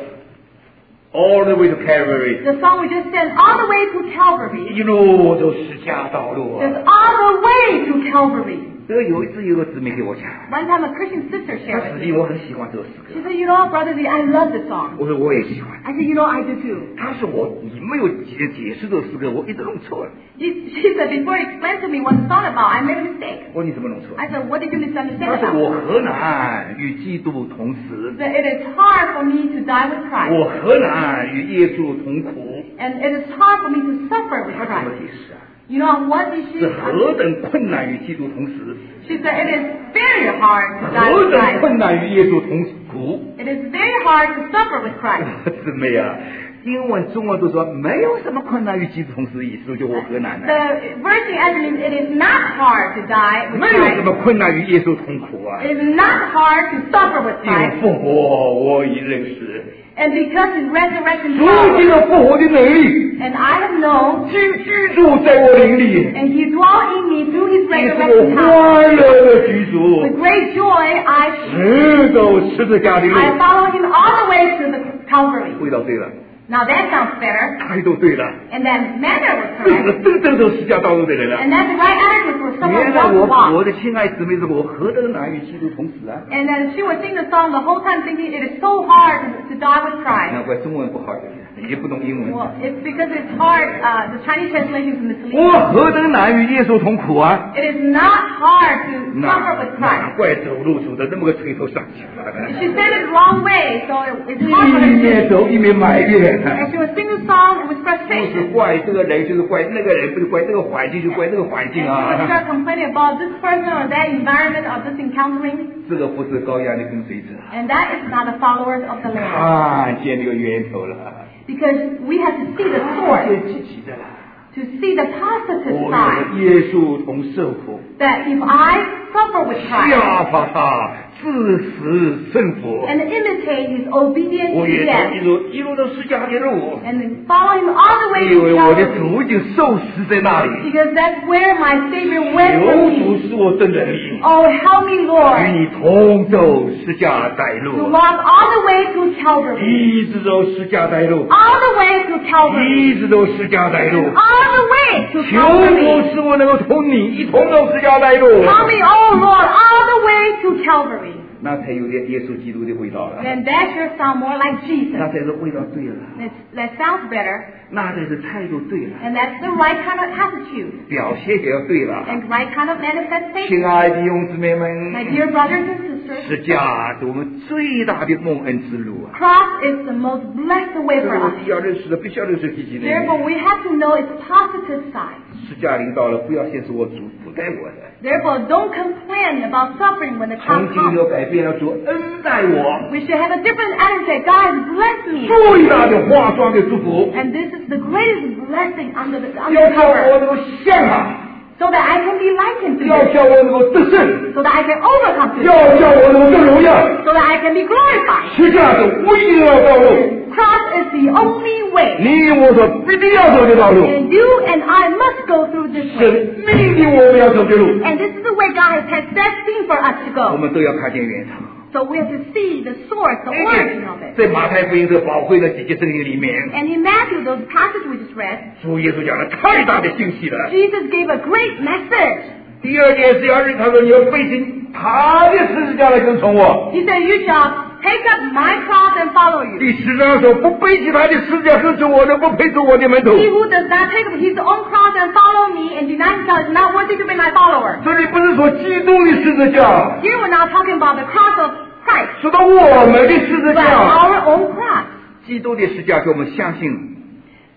，All the way to Calvary， The song we just sang, all the way to Calvary. 一路走十架道路啊。 Just all the way to Calvary. 这个有一次有个姊妹给我讲， One time a Christian sister 她 shared 实 with 际 me. 我很喜欢这首诗 She 歌， said, you know, Brother Lee, I love this song. 我说我也喜欢。 I said, you know, I do too. 她说我你没有解解释这首诗歌，我一直弄错了。 She, she said, before you explain to me what the song about, I made a mistake. 我说你怎么弄错？ I said, what did you misunderstand 她说 about? 我何难与基督同死， She said, it is hard for me to die with Christ. 我何难与耶稣同苦？ And it is hard for me to suffer with 她怎么 Christ. 解释啊？ You know what did she 是何等困难与基督同死， She said, it is very hard to die 何 with 等 Christ. 困难与耶稣同苦。 It is very hard to suffer with Christ. 姊妹啊，英文、中文都说没有什么困难与基督同死的意思，就我何难呢？ The verse actually, it is not hard to die with 没有什 Christ. 么困难与耶稣同苦啊！ It is not hard to suffer with 因为 Christ. 复活我已认识， And because His resurrection 如今 power, 的复活的能力， and I have known, 竟居住在我灵里， and He dwelt in me through His 也是 resurrection 我 power. 欢乐的居住， With great joy, I 直走十字架的路。 I follow Him all the way to the Calvary. 味道对了， Now that sounds better, 态度对了， and that manner was 这是 correct, 真正走十字架道路的人了。 and that's the right attitude for someone 原 who 来 wants to 我 walk. 我的亲爱姊妹说，我何等难与基督同死啊！ And then she would sing the song the whole time thinking it is so hard to die with Christ. 难怪中文不好，也不懂英文。 Well, it's because it's hard, uh, the Chinese translation is 我 misleading. 何等难与耶稣同苦啊！ It is not hard to suffer 难 with 难 Christ. 怪走路走的那么个垂头丧气 She said it the wrong way, so it- it's 一 hard for her to 面走一面埋怨。 And she would sing the song with 不是 frustration. 怪这个人，就是怪那个人，不是怪这个环境，就怪这个环 And 境 she would 啊！ start complaining about this person or that environment or this encountering. 这个不是高压的跟随者， And that is not the followers of the Lamb. 看见这个源头了， Because we have to see the 看 source, 见积极的了。 to see the positive 我 side. 与耶稣同受苦， That if I suffer with Christ 效法他，自死顺服。 and imitate His obedience 我 to 也走 death, 一路一路都是家的路， and then follow Him all the way 因 to 为我的 Calvary, 主已经受死在那里。 because that's where my Savior went 有 for 主 me. 使我真能力， Oh, help me, 与 Lord, 你同走十架带 to 路， walk all the way to Calvary, 一直走十架带路， all the way to Calvary, 一直走十架带路。 all the way to 求 Calvary. 主使我能够同你一同走十架带路， Help me, oh Lord, all the way to Calvary. 那才有点耶稣基督的味道了， Then that sure sound more like 那 Jesus. 才是味道对了， That's, that sounds better, 那才是态度对了， and that's the right kind of attitude 表现也要对了。 and right kind of manifestation. 亲爱的弟兄姊妹 My 们， dear brothers and sisters, 十架是我们最大的蒙恩之路啊！ cross is the most blessed way 这 for 是我 us. 必要认识的，必须要认识积极的。 Therefore, we have to know its positive side. 十架临到了，不要先说我主不待我的， Therefore, don't complain about suffering when the 从 cross 今 comes. 有改变了，主恩待我， We should have a different attitude. God has blessed me. 最大的化妆的祝福， And this is the greatest blessing under the 要 under 叫我 cover. 能够像他， So that I can be likened to 要 Him. 叫我能够得胜， So that I can overcome Him. 要叫我能够得荣耀。 So that I can be glorified. 十架是唯一的道路， Cross is the only way. 你我所必定要走的道路， And you and I must go through this 是 way. 命令我们要走的路， And this is the way God has had destined for us to 我 go. 们都要看见源头。 So we have to see the source, the origin of it. 在马太福音这宝贵的几节圣经里面， And in Matthew, those passages we just read, 主耶稣讲了太大的信息了。 Jesus gave a great message. 第二件是要认他说你要背起他的十字架来跟从我。 He said, you shall take up my cross and follow you. 第十章说不背起他的十字架跟从我的，不配做我的门徒。 He who does not take up his own cross and follow me and deny himself is not worthy to be my follower. 这里不是说基督的十字架， Here we're not talking about the cross of Christ, 说到我们的十字 but 架。 our own cross. 基督的十字架给我们相信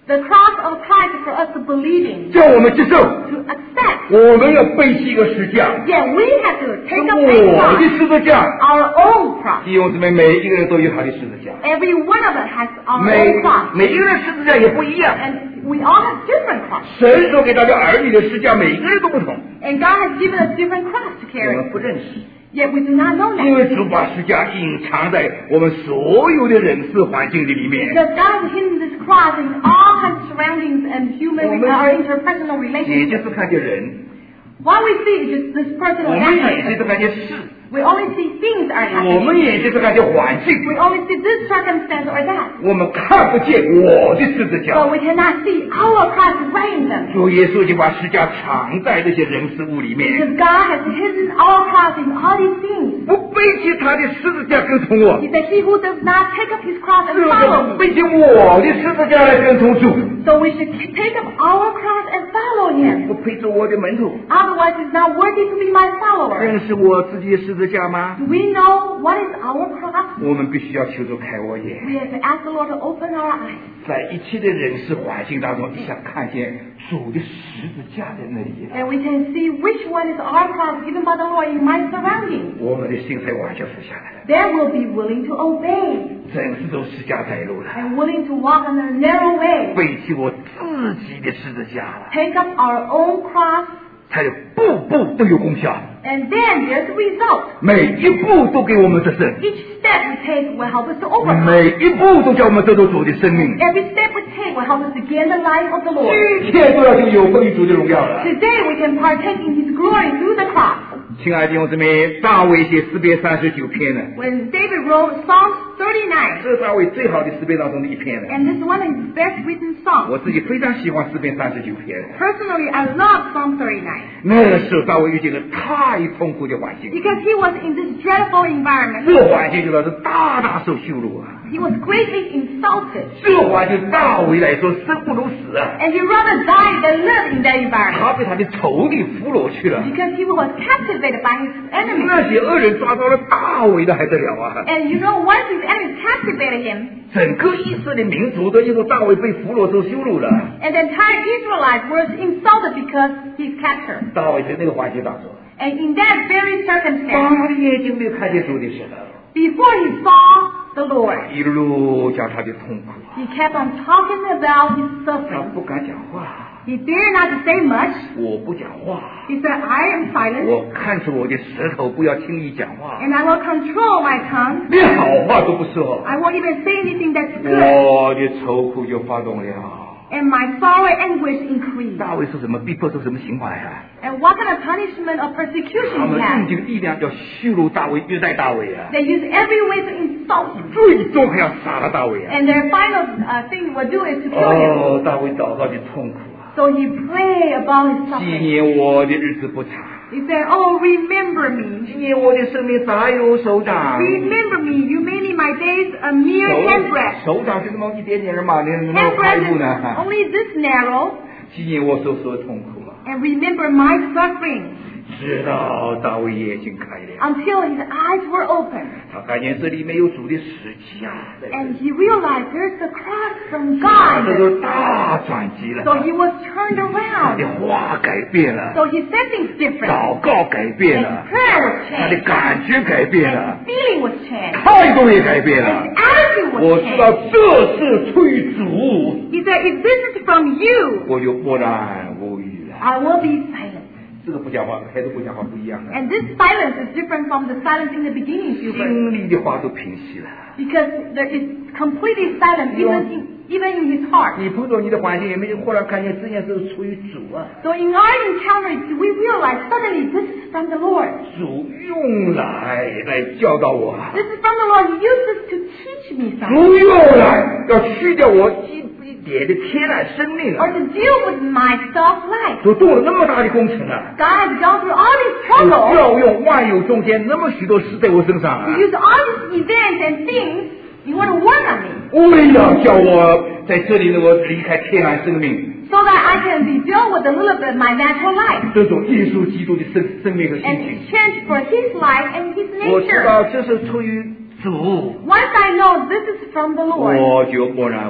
The cross of Christ is for us to believe in, 叫我们接受。 to accept. 我们要背起一个十字架， Yet we have to 是 take up a 我 cross, 的十字架。 our own cross. 弟兄姊妹，每一个人都有他的十字架， Every one of us has our 每 own cross. 每一个人十字架也不一样。 And we all have different crosses. 神所给他的儿女的十字架，每一个人都不同， And God has given us different crosses to 我 carry. 们不认识。 Yet we do not know 因 that. 为主把十字架隐藏在我们所有的人事环境的里面， Because God has hidden this cross in all kinds of surroundings and human, our interpersonal 也 relationships. 就是看见人， What we see is just this 我 personal 们眼 aspect. 睛是看见事， We only see things are 我 happening. 们眼睛是看见环境， We only see this circumstance or that. 我们看不见我的十字 But 架。 we cannot see our cross right in them. 主耶稣就把十字架藏在这些人事物里面， Because God has hidden our cross in all these things. 不背起他的十字架跟从我， He said, he who does not take up his cross 是 and 不 follow 是 me. 背起我的十字架来跟从主？ So we should take up our cross and follow him. 不配做我的门徒， Otherwise, he's not worthy to be my follower. 认识我自己的十字架吗？ Do we know what is our cross? 我们必须要求主开我眼， We have to ask the Lord to open our eyes. 在一切的人事环境当中，一下看见主的十字架在那里， And we can see which one is our cross given by the Lord in my surroundings. 我们的心才完全服下来了， Then we'll be willing to obey 真是走十字架窄路了， and willing to walk on the narrow way. 背起我自己的十字架了， Take up our own cross, 才有步步都有功效， and then there's the result. 每一步都给我们得胜， Each step we take will help us to overcome. 每一步都叫我们得到主的生命， Every step we take will help us to gain the life of the Lord. 今天都要就有份于主的荣耀了。 Today we can partake in His glory through the cross. 亲爱的弟兄姊妹，大卫写诗篇三十九篇呢， When David wrote Psalms thirty-nine, 这是大卫最好的诗篇当中的一篇呢。 and this is one of his best written songs. 我自己非常喜欢诗篇三十九篇。 Personally, I love Psalm thirty-nine 那个时候大卫遇见了太痛苦的环境， because he was in this dreadful environment. 这环境就导致大大受羞辱啊！ He was greatly insulted, 这环境大卫来说生不如死啊！ and he rather died than live in that environment 他被他的仇敌俘虏去了， because he was captivated by his enemies. 那些恶人抓到了大卫的还得了啊！ And you know, once his enemies captivated him, 整个以色列民族都因为大卫被俘虏受羞辱了。 and the entire Israelites were insulted because he's captured. 大卫在那个环境当中， And in that very 当 circumstance, 他的眼睛没有看见主的时候， before he saw the Lord, 一路讲他的痛苦， he kept on talking about his 他 suffering. 不敢讲话， He dared not to say much. 我不讲话， He said, I am silent, 我看出我的舌头不要轻易讲话， and I will control my tongue. 连好话都不说， I won't even say anything that's good. 我的愁苦就发动了。 And my sorrow and anguish increased. 大卫受什么逼迫，受什么刑罚呀？ And what kind of punishment or 他 persecution 们 he 用 had? 尽力量要羞辱大卫，虐待大卫啊， They use every way to insult him. 最终还要杀了大卫啊！ And their final uh, thing they will do is to kill him. 哦，大卫祷告的痛苦啊！ So he prayed about his 纪 suffering. 念我的日子不长， He said, oh, remember me. 纪念我的生命大有手掌。 Remember me. You made me my days a mere handbreadth. 手掌就那么一点点嘛，你那么快 Handbreadth 步 is 呢？ only this narrow. 纪念我所受的痛苦啊！ And remember my suffering 直到大卫眼睛开了， until his eyes were open. 他看见这里没有主的十字架在这里， And he realized there's the cross from 这 God. 就大转机了。 So he was turned 他的 around. 话改变了， So he said things different. 祷告改变 His 了， prayer was 他的 changed. 感觉改变 His 了， feeling was changed. 态度也改变 His 了。 attitude 我 was 知道 changed. 这是出于主， He said, if this is from you, 我就默然无语了。 I will be silent. 这个不讲话，开始不讲话不一样了， And this silence is different from the silence in the beginning few verses. 心里的话都平息了。 Because there is completely silent even in, even in his heart. 你碰到你的环境，也没有忽然看见这件事是出于主啊， So in our encounter, we realize suddenly this is from the Lord. 主用来来教导我， This is from the Lord. He uses to teach me 主 something. 用来要去掉我一一点的天然生命 Or 啊， to deal with my self-life. 主做了那么大的工程啊， God has gone through all these 主 troubles 要用万有中间那么许多事在我身上 to 啊， use all these events and things in order to work on me. 为了叫我在这里能够离开天然生命， So that I can be dealt with a little bit my natural life. 这种耶稣基督的生生命和心 And 情， exchange for his life and his 我知 nature. 道这是出于主， Once I know this is from the Lord, 我就默然无语。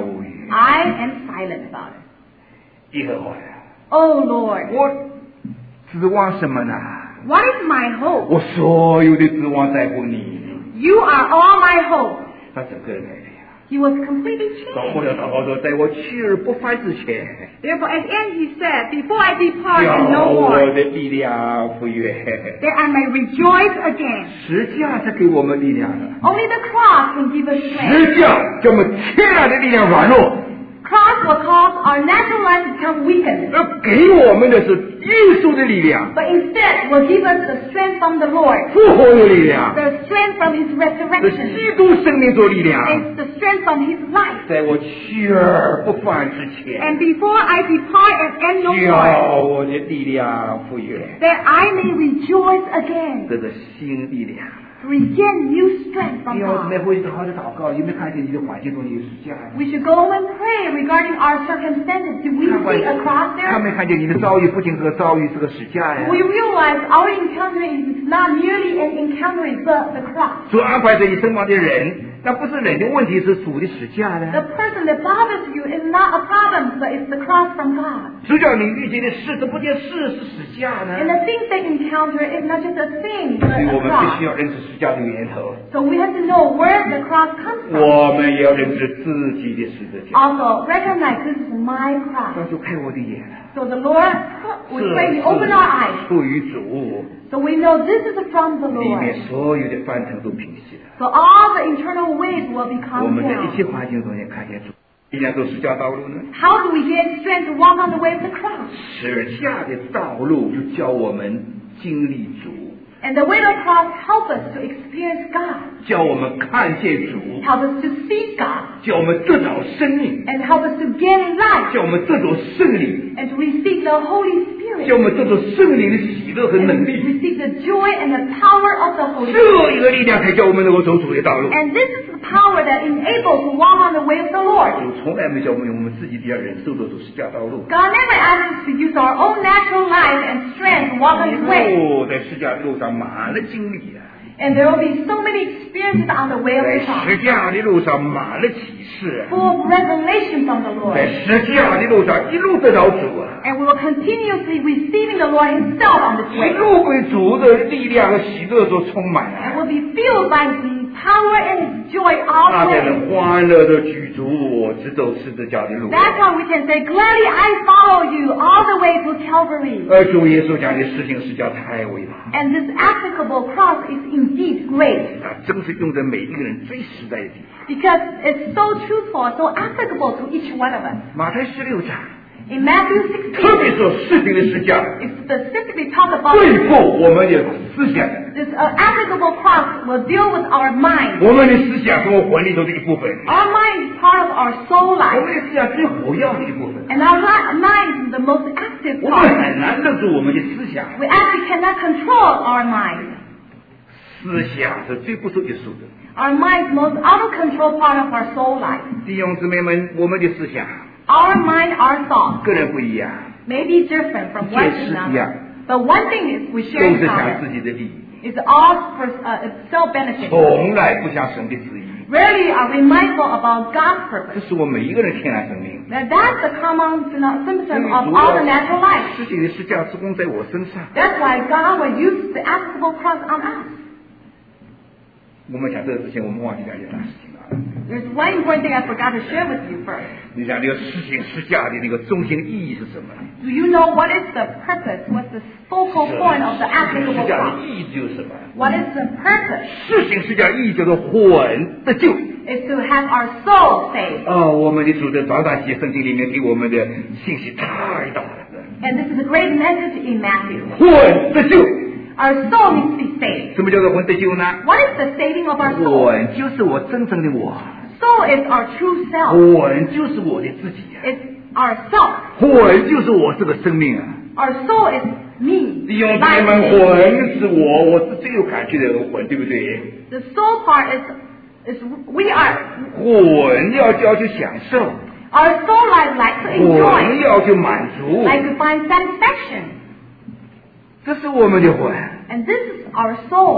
I am silent about it. 耶和华呀， Oh Lord, 我指望什么呢？ what is my hope? 我所有的指望在乎你。 You are all my hope. 他整个人改变。 He was completely 到后 changed. 来祷告说，在我去而不返之前， Therefore, at the end he said, before I depart 叫 and no 我 more, 的力量复原。 that I may rejoice again. 十架是给我们力量的， Only the cross can give us strength. 十架叫我们天然的力量软弱， Cross will cause our natural life to become weakened, 而给我们的是耶稣的力量， but instead will give us the strength from the Lord, 复活的力量， the strength from His 是 resurrection, 基督生命做力量。 and the strength from His life. 在我去而不返之前， And before I depart and end no more, 叫我的力量复原， that I may rejoice again, 这个新力量。 to regain new strength from 你要 God. 每回好好的祷告，有没有看见你的环境中有十架呀？ We should go and pray regarding our circumstances. Do we 看 see a cross 看 there? 没看见你的遭遇不仅是个遭遇，是个十架呀？ We realize our encounter is not merely an encounter, but the cross. 主安排在你身旁的人，那不是人的问题，是主的十架 The 呢。 person that bothers you is not a problem, but it's the cross from God. 主叫你遇见的事，这不见事是十架 And 呢。 the things they encounter is not just a thing, 所 but 以 a 我们必须 cross. 要认识十架的源头， So we have to know where the cross comes from. 我们也要认识自己的十字架。 Also, recognize this is my cross. 让主开我的眼， So the Lord, we 这 pray, He open our eyes. 出于主， So we know this is from the 里面 Lord. 所有的翻腾都平息了。 So all the internal waves will be 我 calmed 们在一切 down. 环境中也看见主，力量走十架道路呢。 How do we get strength to walk on the way of the cross? 十架的道路就教我们经历主， And the way of the cross help us to experience God, 教我们看见主， help us to see God, 叫我们得到生命， and help us to gain life, 叫我们得到圣灵， and to receive the Holy 叫 Spirit, 我们得到圣灵的喜乐和 and 能 to 力。 receive the joy and the power of the Holy 这 Spirit. 一个力量才叫我们能够走主的道路。 And this is the power that enables to walk on the way of the Lord. 主从来没叫我们用我们自己比较忍受的走十架道路。 God never asked us to use our own natural life and strength to walk on His way. 哦，在十架的路上满了经历啊， And there will be so many experiences on the way of 在 the cross, 十架的路上满了启示啊， full of revelation from the 在 Lord. 十架的路上一路得到主啊， And we will continuously receiving the Lord Himself on this 一 way. 路被主的力量和喜乐所充满 And 啊， will be filled by His power and His joy 那 all 才 the way. 能欢乐的举足直走十字架的路。 That's how we can say, gladly I follow you all the way to Calvary. 而主耶稣讲的事情实在太伟大， And this applicable cross is indeed great 它正是用在每一个人最实在的地方。 because it's so truthful, so applicable to each one of us. 马太十六章 In Matthew 特别 sixteen, 说事情的实价， it specifically talks about 对付我们的思想， this uh, applicable cross will deal with our mind. 我们的思想是我魂里头的一部分， Our mind is part of our soul 我 life. 们的思想最活跃的一部分。 And our li- mind is the most active 我们 part. 很难勒住我们的思想， We actually cannot control our mind. 思想是最不受约束的。 Our mind is most out of control part of our soul life. 弟兄姊妹们，我们的思想 Our mind, our thoughts 个人不一样， may be different from one to 一切是一样。 another. But one thing is we 都 share in 是想 common. 自己的利益， It's all for uh, it's self-benefit. 从来不想神的旨意。 Rarely are we mindful about God's 这 purpose. 是我每一个人天然生命。 Now that's the common pheno- 所以 symptom 主 of all the 要 natural life. 事情的实价施工在我身上。 That's why God will use the applicable cross on us. 我们讲这个之前，我们忘记两件大事情啊。 There's one important thing I forgot to share with you first. 你想这个事情实价的那个中心意义是什么？ Do you know what is the purpose? What's the focal point of the 实 applicable 价的 cross? 意义就是什么？ What is the purpose? 事情实价意义叫做魂的救。 Is to have our soul saved. 哦，我们的主在短短节圣经里面给我们的信息太大了。 And this is a great message in Matthew. 魂的救， Our soul needs to be saved. 什么叫做魂的救呢？ What is the saving of our soul? 魂就是我真正的我， Soul is our true self. 魂就是我的自己啊， It's our self. 魂就是我这个生命啊。 Our soul is me. 弟兄姊妹们， Life is- 魂是我，我是最有感觉的魂，对不对？ The soul part is is we are. 魂要就要去享受， Our soul life like to 魂 enjoy, 要去满足， like to find satisfaction. 这是我们的魂。 And this is our soul.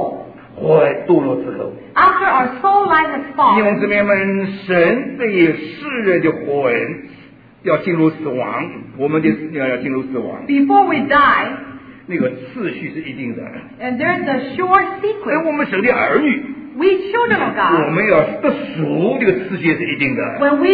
魂堕落之后， after our soul life has 弟兄 fallen, 姊妹们，神对世人的魂要进入死亡，我们的要要进入死亡， before we die, 那个次序是一定的。 and there's a sure 而 sequence. 我们神的儿女， We children of 我 God, 们要得赎，这个次序是一定的。 when we,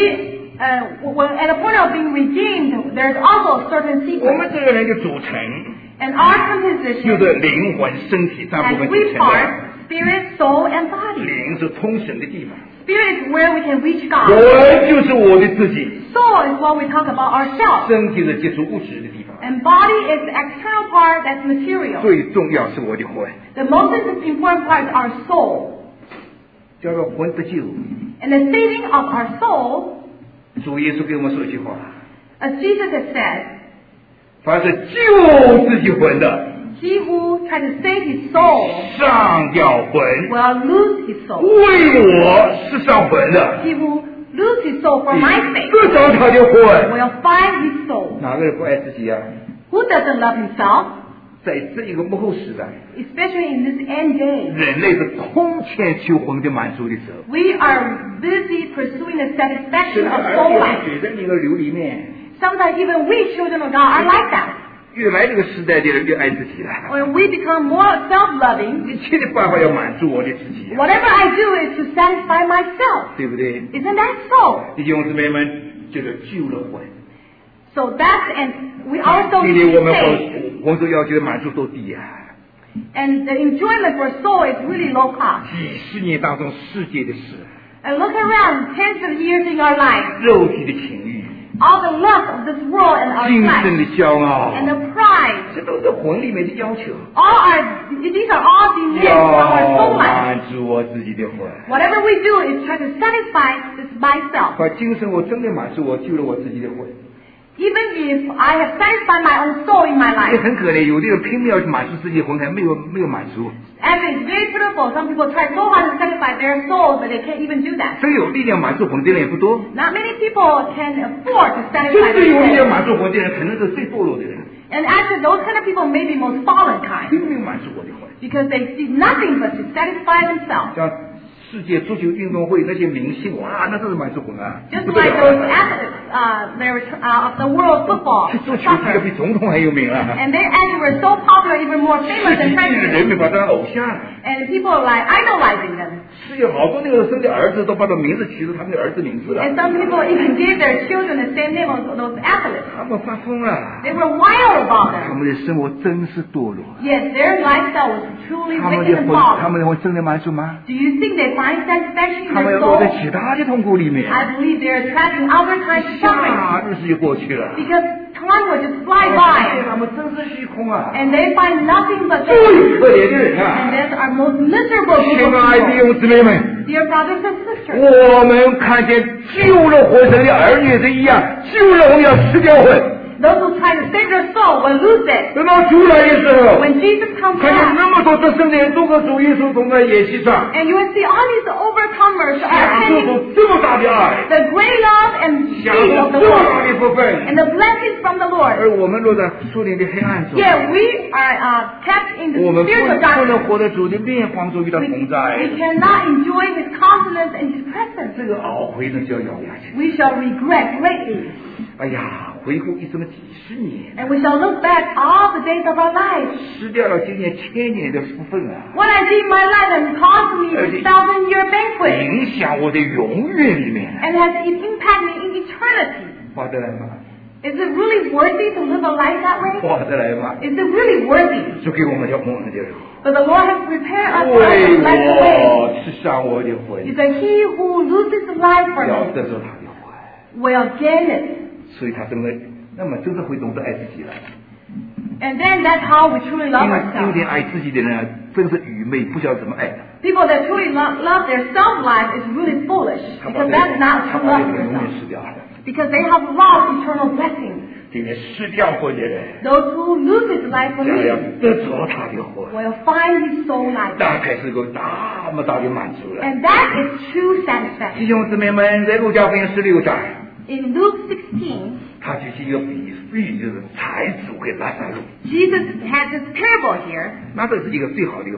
uh, when at the point of being redeemed, there's also a certain 我们 sequence. 这个人的组成 And our 就 composition 是灵魂、身体三部 has 分组 three 成的。 parts, spirit, soul, and body. 灵是通神的地方， Spirit is where we can reach God. 魂就是我的自己， Soul is what we talk about ourselves. 身体是接触物质的地方。 And body is the external part that's material. 最重要是我的魂， The most important part is our soul. 叫做魂得救。 And the saving of our soul, 主耶稣给我们说一句话： as Jesus has said, 凡是救自己魂的， he who tries to save his soul 上吊魂； will lose his soul. 为我是上魂的， He who loses his soul for my sake 得着他的魂。 will find his soul. 哪个人不爱自己啊？ Who doesn't love himself? 在这一个幕后时代， Especially in this end day. 人类是空前求魂的满足的时候。 We are busy pursuing the 神 satisfaction 的 of 儿 soul 女 life. 水在那个流里面， Sometimes even we children of God are like that. 越来这个时代的人越爱自己了， When we become more self-loving, 一切的办法要满足我的自己， whatever I do is to satisfy myself. 对不对？ Isn't that so? 弟兄姊妹们，这个救了魂。 So that's, and we also 今 need 天我 to 们 say, 魂所要求的满足多低啊！ and the enjoyment for soul is really low cost. 几十年当中世界的事， And look around, tens of years in our life, 肉体的情欲， all the lust of this world and our 今生 flesh, 的骄傲， and the pride, 这都是魂里面的要求。 all are, these are all demands from our 要 soul life. 满足我自己的魂。 Whatever we do is try to satisfy this myself. 把今生我真的满足我，救了我自己的魂。 Even if I have satisfied my own soul in my 也 life, 很可怜，有的人拼命要满足自己的魂，还没有没有满足。 actually it's very pitiful. Some people try so hard to satisfy their souls, but they can't even do that. 真有力量满足魂的人也不多。 Not many people can afford to 真 satisfy 正有力 their 量 souls. 满足魂的人，可能是最堕落的人， And actually those kind of people may be most fallen kind, 拼命满足我的魂。 because they see nothing but to satisfy themselves. 像世界足球运动会那些明星，哇，那真是满足魂啊！ Just 不得 like 了 those 啊！ athletes uh, they were, uh, of the world football, 去足球踢得 soccer. 比总统还有名啊！ And they actually were so popular, even more 世 famous 界 than 的人 presidents. 们把他当偶像， And people are like idolizing them. 是有好多那个生的儿子都把他名字取成他们的儿子名字了， And some people even gave their children the same name as those athletes. 他们发疯了， They were wild about 他 them. 们的生活真是堕落， Yes, their lifestyle was truly 他们 wicked 的 and 魂，他 fallen. 们的魂真的满足吗？ Do you think they find satisfaction in 他们 their 要落在 soul? 其他的痛苦里面， I believe they're attracting other kinds of 下 suffering 日子就过去了， because time will just fly 他 by 们真是虚空啊！ and they find nothing but 最 pain. 可怜的人 And 啊！ that's our most miserable group 亲 of 爱的弟 people. 兄姊妹们， Dear brothers and sisters, 我们看见救了活神的儿女也是一样，救了我们要吃掉魂。 those who try to save their soul will lose it. 等到主来的时候， When Jesus comes 看见 back, 那么多得胜的人都和主耶稣同在筵席上， and you will see all these overcomers are 享受 attending 出这么大的爱， the great love and 享 peace 受 of the 这么大 Lord 的福分， and the blessings from the Lord. 而我们落在树林的黑暗中， Yeah, we are uh, kept in 我 the 们不 spiritual 不能 darkness. 活在主的面光中与他 We, 同在 we，cannot enjoy His countenance and His presence. 这个懊悔呢就要咬牙去。 We shall regret greatly, 哎呀，回顾一生的几十年， and we shall look back all the days of our lives. 失掉了今年千年的福分啊， What I did in my life and caused me a thousand-year banquet, 影响我的永远里面， and has it impacted me in eternity. 划得来吗？ Is it really worthy to live a life that way? 划得来吗？ Is it really worthy? 就给我们要蒙恩的人， But the Lord has prepared us 为 for a blessed way. 我吃上我的魂 He，said, He who loses his life for 要 me 得着他的魂， will gain it. 所以他真的，那么真的会懂得爱自己了。 And then that's how we truly 因 love 为有 ourselves. 点爱自己的人啊，真是愚昧，不晓得怎么爱。 People that truly love, love their self-life is really foolish 他把 because 这个 that's not 他 true 把 love 这 for 个永远 themselves. 失掉了。 Because they have lost eternal blessings. 这个失掉魂的人， Those who lose his life for 将要 me 得着他的魂， will find his soul life. 那才是个大么大的满足了。 And that is true satisfaction. 弟兄姊妹们，在路加福音十六章， In Luke sixteen, 他就是一个比喻，就是财主跟拉萨路， Jesus has this parable here. 那这是一个最好的一个比比喻。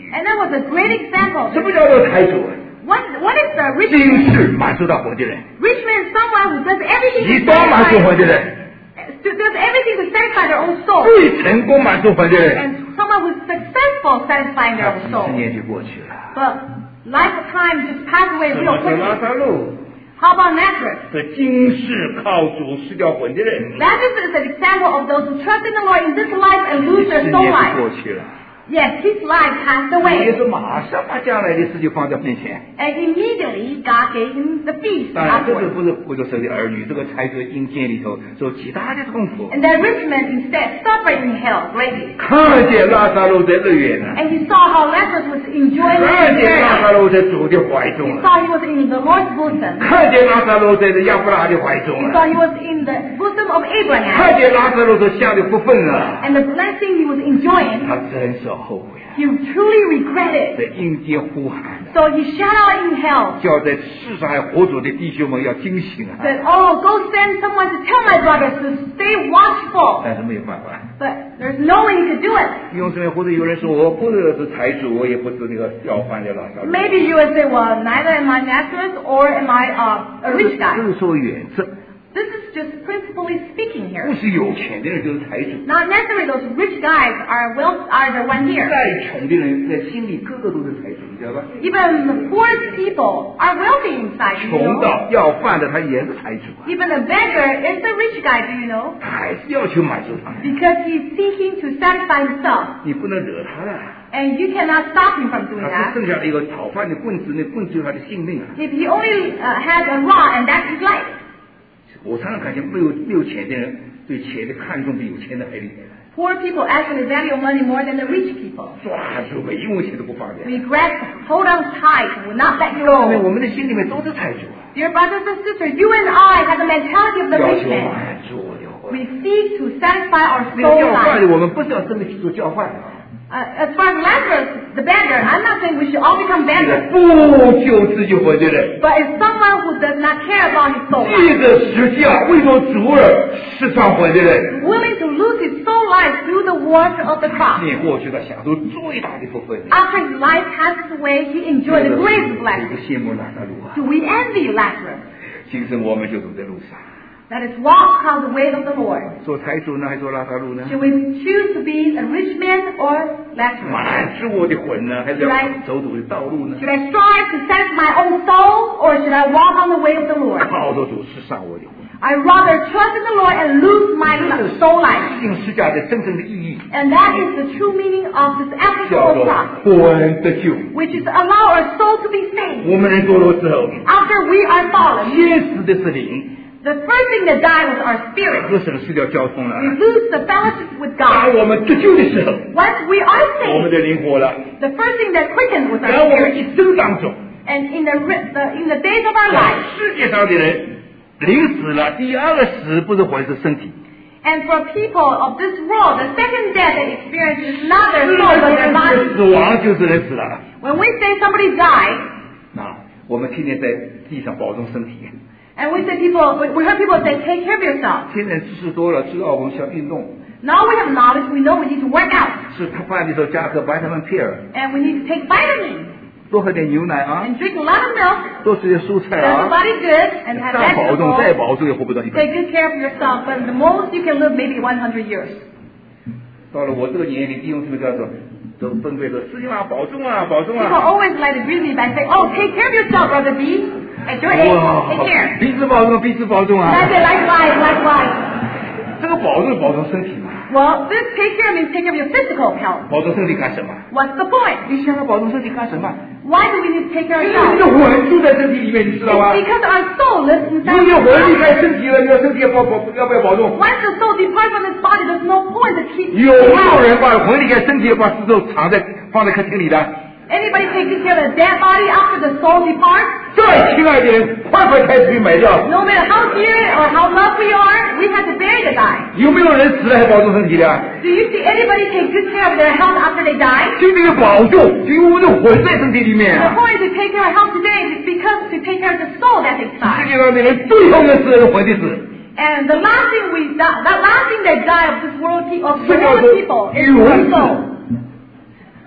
And that was a great example. 什么叫做财主？ What, what is the rich 今 man? 世满足大活的人， Rich man is someone who does everything 以 to 刀满足 satisfy, 活的人， to, does everything to satisfy their own soul. 最成功满足活的人。 And someone who's successful satisfying their 他 own 几 soul. 十年就过去了。 But lifetime just passed away 什 real 么是拉 quickly. 萨路？ How about Nazareth? 是今世靠主失掉魂的人， Lazarus is an example of those who trust in the Lord in this life and 几 lose 十 their 年 soul 就 life. 过去了。 Yes, his life passed 也 away. 是马上把将来的事就放在面前。 And immediately God gave him the feast 当然，这个 afterwards. 不是为了神的儿女，这个财主阴间里头受极大的痛苦。 And that rich man instead suffered in hell greatly. 看见拉萨路在乐园呢， And he saw how Lazarus was enjoying 看 his 见拉萨 paradise. 路在主的怀 He 中了， saw he was in the Lord's bosom. 看见拉萨路在亚伯拉的怀中 He 了， saw he was in the bosom of Abraham. 看见拉萨路所享的福分了， And the blessing he was enjoying, 他真是后悔啊， he truly regretted. 在阴间呼喊了， So he shut out in hell. 叫在世上还活着的弟兄们要惊醒啊！ Said, oh, go send someone to tell my brothers to stay watchful. 但是没有办法。 But there's no way he could do it. 用什么？或者有人说我不是是财主，我也不是那个要饭的拉萨路。 Maybe you would say, well, neither am I Nazareth or am I uh, a rich 这 guy. 是说原则， This is just principally speaking 不 here. 是有钱的人就是财主。 Not necessarily those rich guys are wealth are the one here. 再穷的人在心里个个都是财主，你知道吧？ Even the poorest people are wealthy inside, you 穷 know. 到要饭的他也是财主啊， Even the beggar is a rich guy, do you know? 他还是要求满足他。 Because he's seeking to satisfy himself. 你不能惹他了， And you cannot stop him from doing 他 that. 只剩下一个讨饭的棍子，那棍子就是他的性命啊！ If he only uh, has a rod and that's his life. 我常常看见没有没有钱的人对钱的看重比有钱的还厉害了， Poor people actually value money more than the rich people. 抓住每一文钱都不放的。 We grasp, hold on tight, will not let 因为 go. 我们的心里面都是财主啊， Dear brothers and sisters, you and I have the mentality of the 要 rich 求 man. 满足我的魂。 We seek to satisfy our 那个 soul 要饭 life. 的，我们不是要真的去做教饭啊。 Uh, as far as Lazarus, the beggar, I'm not saying we should all become 这 beggars. 个不救自己活的人， But it's someone who does not care about his soul 记 life. 着十架为着主而释放魂的人， Willing to lose his soul life through the work of the cross. 你过去他享受最大的福分。 After his life passes away, he enjoyed the greatest 这个 blessing. 羡慕拉萨路啊！ Do we envy Lazarus? 今生我们就走在路上， That is walk on the way of the Lord. 做财主呢，还做拉萨路呢？ Should we choose to be a rich man or Lazarus? 满足我的魂呢，还是要走主的道路呢？ Should I strive to satisfy my own soul or should I walk on the way of the Lord? 靠着主是上我的魂， I rather trust in the Lord and lose my soul life. 信十架的真正的意义， And that is the true meaning of this 叫 apostolic 做 cross, 魂得救。 which is to allow our soul to be saved. 我们人堕落之后， After we are fallen, 先死的是灵， the first thing that died was our spirit. 和神失掉交通了。 We lose the fellowship with 当 God. 我们得救的时候， Once we are 我们 saved, 的灵活了。 the first thing that quickens was 然 our 后我们 spirit. 一生当中， And in the, ri- the in the days of our 在 life, 世界上的人，灵死了，第二个死不是魂是身体。 and for people of this world, the second death they experience is not 世 their 界 soul 上 but their 的 body. 死亡就是人死了。 When we say somebody died, 啊，我们天天在地上保重身体。 and we say people, we we heard people say, take care of yourself. 现在知识多了，知道我们需要运动， Now we have knowledge, we know we need to work out, 吃他饭的时候加颗白糖片儿， and we need to take vitamins, 多喝点牛奶啊， and drink a lot of milk, 多吃点蔬菜 does the 啊。 body good, and have 再保重，再 vegetables. 保重也活不到一百。 Take good care of yourself, but the most you can live maybe one hundred years. 到了我这个年龄，弟兄姊妹告诉我，都分别说：“师兄啊，保重啊，保重 People 啊！” always like to greet me by saying, oh, take care of yourself, Brother B. At your age, 哇 take care.， 彼此保重，彼此保重 And 啊 I！say, likewise, likewise. 这个保重保重身体嘛， Well, this take care means take care of your physical health. 保重身体干什么？ What's the point? 你想要保重身体干什么？ Why do we need to take care of 因为你的 ourselves? 魂住在身体里面，你知道吗？ It's because our soul lives 因 inside 为你 our 魂离 body. 开身体了，你的身体要保保要不要保重？ Once the soul departs from its body, there's no point to keep 有没有人把魂离开身体，把石头藏在放在客厅里的？ Anybody taking care of the dead body after the soul departs? 再亲爱的人，快快开始去买掉。 No matter how dear or how loved we are, we have to bury the die. 有没有人死了还保重身体的？ Do you see anybody take good care of their health after they die? 就这个保重，因为我们的魂在身体里面 The 啊。 point to take care of health today is because to take care of the soul that's 世 inside. 界上的人最后的是魂的死， And the last thing we, the, the last thing that die of this world, pe- of the 这叫 world 做 people is 永 the 死 soul.。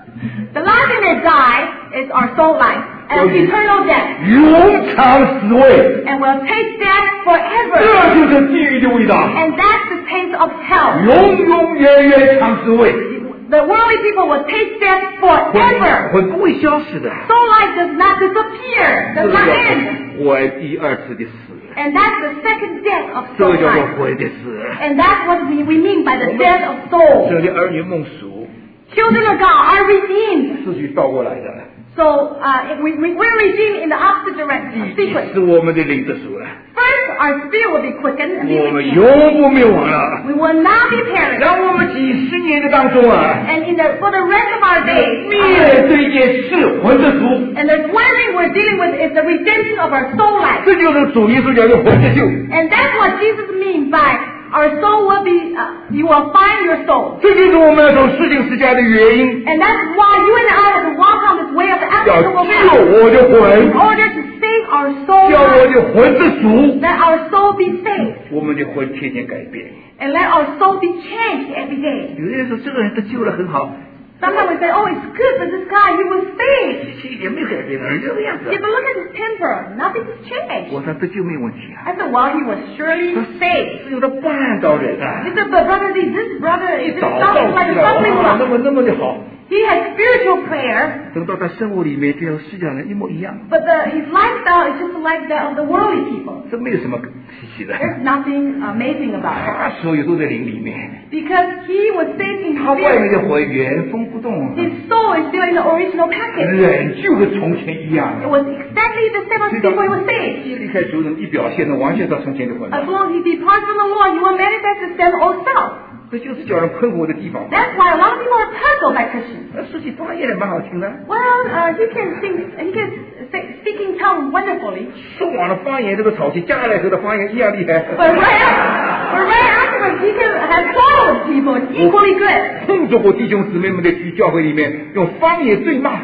The last thing that die is our soul life, and eternal death. 永长死味， And we'll taste death 这 forever. 就是地狱的味道， And that's the taste of hell. 永永远远长死味， The worldly people will taste death 会 forever. 会不会消失的？ Soul life does not disappear, 这 does 个 not 叫 end. 做活第二次的死， And that's the second death of 这 soul 个叫做 life. 活的死。 And that's what we, we mean by the death of soul. 这里儿女梦属， Children of God are redeemed. 次序倒过来的， So uh, we, we, we're redeemed in the opposite direction, 第一 sequence. 是我们的灵的属了， First, our spirit will be quickened and be 我们 redeemed. 永不灭亡了。 We will not be perished. 让我们几十年的当中啊， And in the, for the rest of our days, 面对一件事魂的属， and there's one thing we're dealing with is the redemption of our soul life. 这就是主耶稣讲的魂的救， And that's what Jesus means by our soul will be, uh, you will find your soul. 这就是我们要走世经世家的原因， And that's why you and I have to walk on this way of the 要 applicable 救 path 我的 in 魂， order to save our soul 叫我 life, 的魂的属， let our soul be saved, 我们的魂天天改变。 and let our soul be changed every day. 有的人说这个人他救了很好， Sometimes we say, oh, it's good for this guy, he was saved. 其实也没改变，人这个样子 Yeah,。but look at his temper, nothing has changed. 我说这就没问题啊， I said, well, he was surely saved. 是有的绊倒人啊 He，said, but brother, this brother is 找 just 到 something 起 like a 来， stumbling 哇，那 block. 么那么的好， He had spiritual prayer, 等到他生活里面就和世界上人一模一样， but the, his lifestyle is just like that of the worldly people. 这没有什么稀奇的。 There's nothing amazing about it. 他所有都在灵里面， Because he was saved in 他外面 spirit. 的魂原封不动， His soul is still in the original package. 人就和从前一样 It。was exactly the same as before he was saved. 一离开主人，一表现的完全到从前的魂， As long as he departs from the Lord, he will manifest the same old self. 这就是叫人困惑的地方。 That's why a lot of people are puzzled by Christians. 那说起方言也蛮好听的， Well, uh, he can sing, he can say, speak in tongues wonderfully. 宋王的方言这个吵起加来头的方言一样厉害。 But right, but right afterwards, he can have quarrel with people. It's equally good. 碰着过弟兄姊妹们在去教会里面用方言对骂，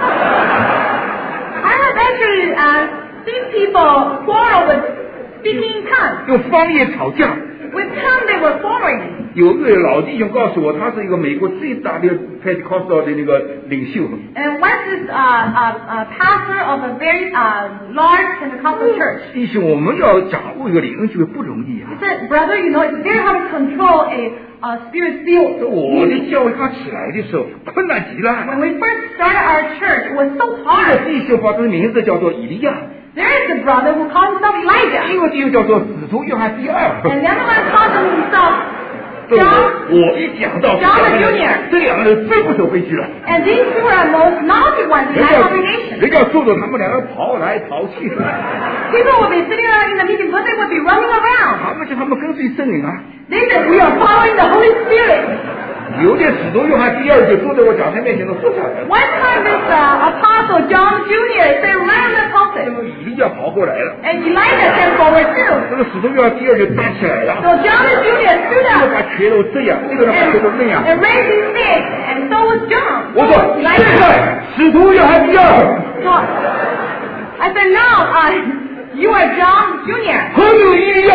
I have actually uh, seen people quarrel with speaking in tongues. 用方言吵架。 With tongues, they were quarreling. 有一位老弟兄告诉我，他是一个美国最大的 Pentecostal 的那个领袖。 And once this uh, uh, uh, pastor of a very uh, large Pentecostal church, 弟兄，我们要掌握一个灵就不容易啊 he！said, brother, you know, it's very hard to control a uh, spirit-filled 我的 meeting. 教会刚起来的时候困难极了。 When we first started our church, it was so 这个 hard. 弟兄把这个名字叫做以利亚， There is a brother who calls himself 另 Elijah, 一个弟兄叫做使徒约翰第二。 and the other one calls himself 这 John. 我我一讲到 John the Junior 这两个人最不守规矩了。 And these two are most naughty ones in 人 my 家 congregation. 人家坐着，他们两个跑来跑去， People will be sitting around in the meeting, but they will be running around. 他们是他们跟随圣灵啊。 They said, we are following the Holy Spirit. 有的使徒约翰第二就坐在我讲台面前都说出来了。 One time this uh, apostle, John Junior, said right on the 那 pulpit. 么以利亚跑过来了， And Elijah came forward too. 这个使徒约翰第二就站起来 So 了， John Junior 这 stood 个 up 把拳头这样，那个人把拳头那样。 and raised his fist, and so was John. 我 So 说 was 现 Elijah. 在使徒约翰第二 So I said, no, uh, you are John Junior 还有以利亚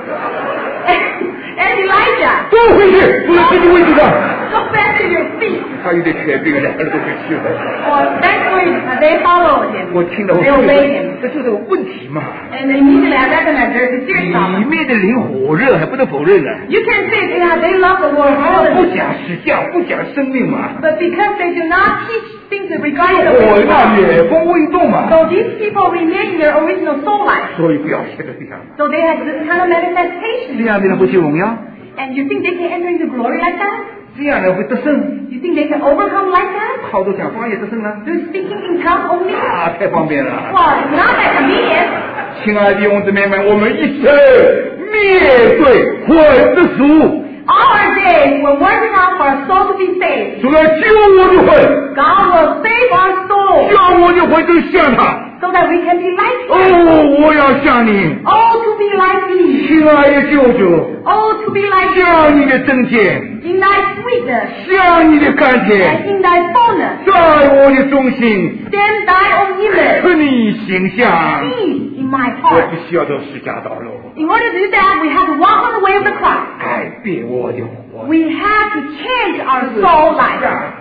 and Elijah. 都回去，坐在自己位置上。 Go back to your feet. 他有点权柄，两个人都回去了。 Well, thankfully, uh, they followed him. 我听了，我 They 说 obeyed him. 这就是个问题嘛。 And immediately I recognized there's a serious 里 problem. 面的灵火热，还不能否认啊。 You can say, yeah, they love the Lord more 不 than 讲实相，不讲生命嘛。 But because they do not teach things regarding the 我 will of 那 God, 远风未动嘛， so these people remain in their original soul life. 所以表现的这样。 So they have this kind of manifestation. 这样的人会进荣耀， And you think they can enter into glory like that? 这样的人会得胜， You think they can overcome like that? 靠着讲方言得胜呢？ Through speaking in tongues only? 啊，太方便了。 Well, it's not that convenient. 亲爱的弟兄姊妹们，我们一生面对魂的主， All our days, we're working on for our soul to be saved. 主要救我的魂， God will save our soul 叫我的魂就像他。 so that we can be like 哦 Him. 我要像你， Oh, to be like Thee. 亲爱的救主， Oh, to be like 像 Thee. 你的真见， In Thy sweetness 像你的甘 and 甜， in Thy fullness. 在我的中心， Stand Thy own image. 是你形象。 Peace in my 我 heart. 必须要走十架道路， In order to do that, we have to walk on the way of the cross. 改变我的活。 We have to change our soul life.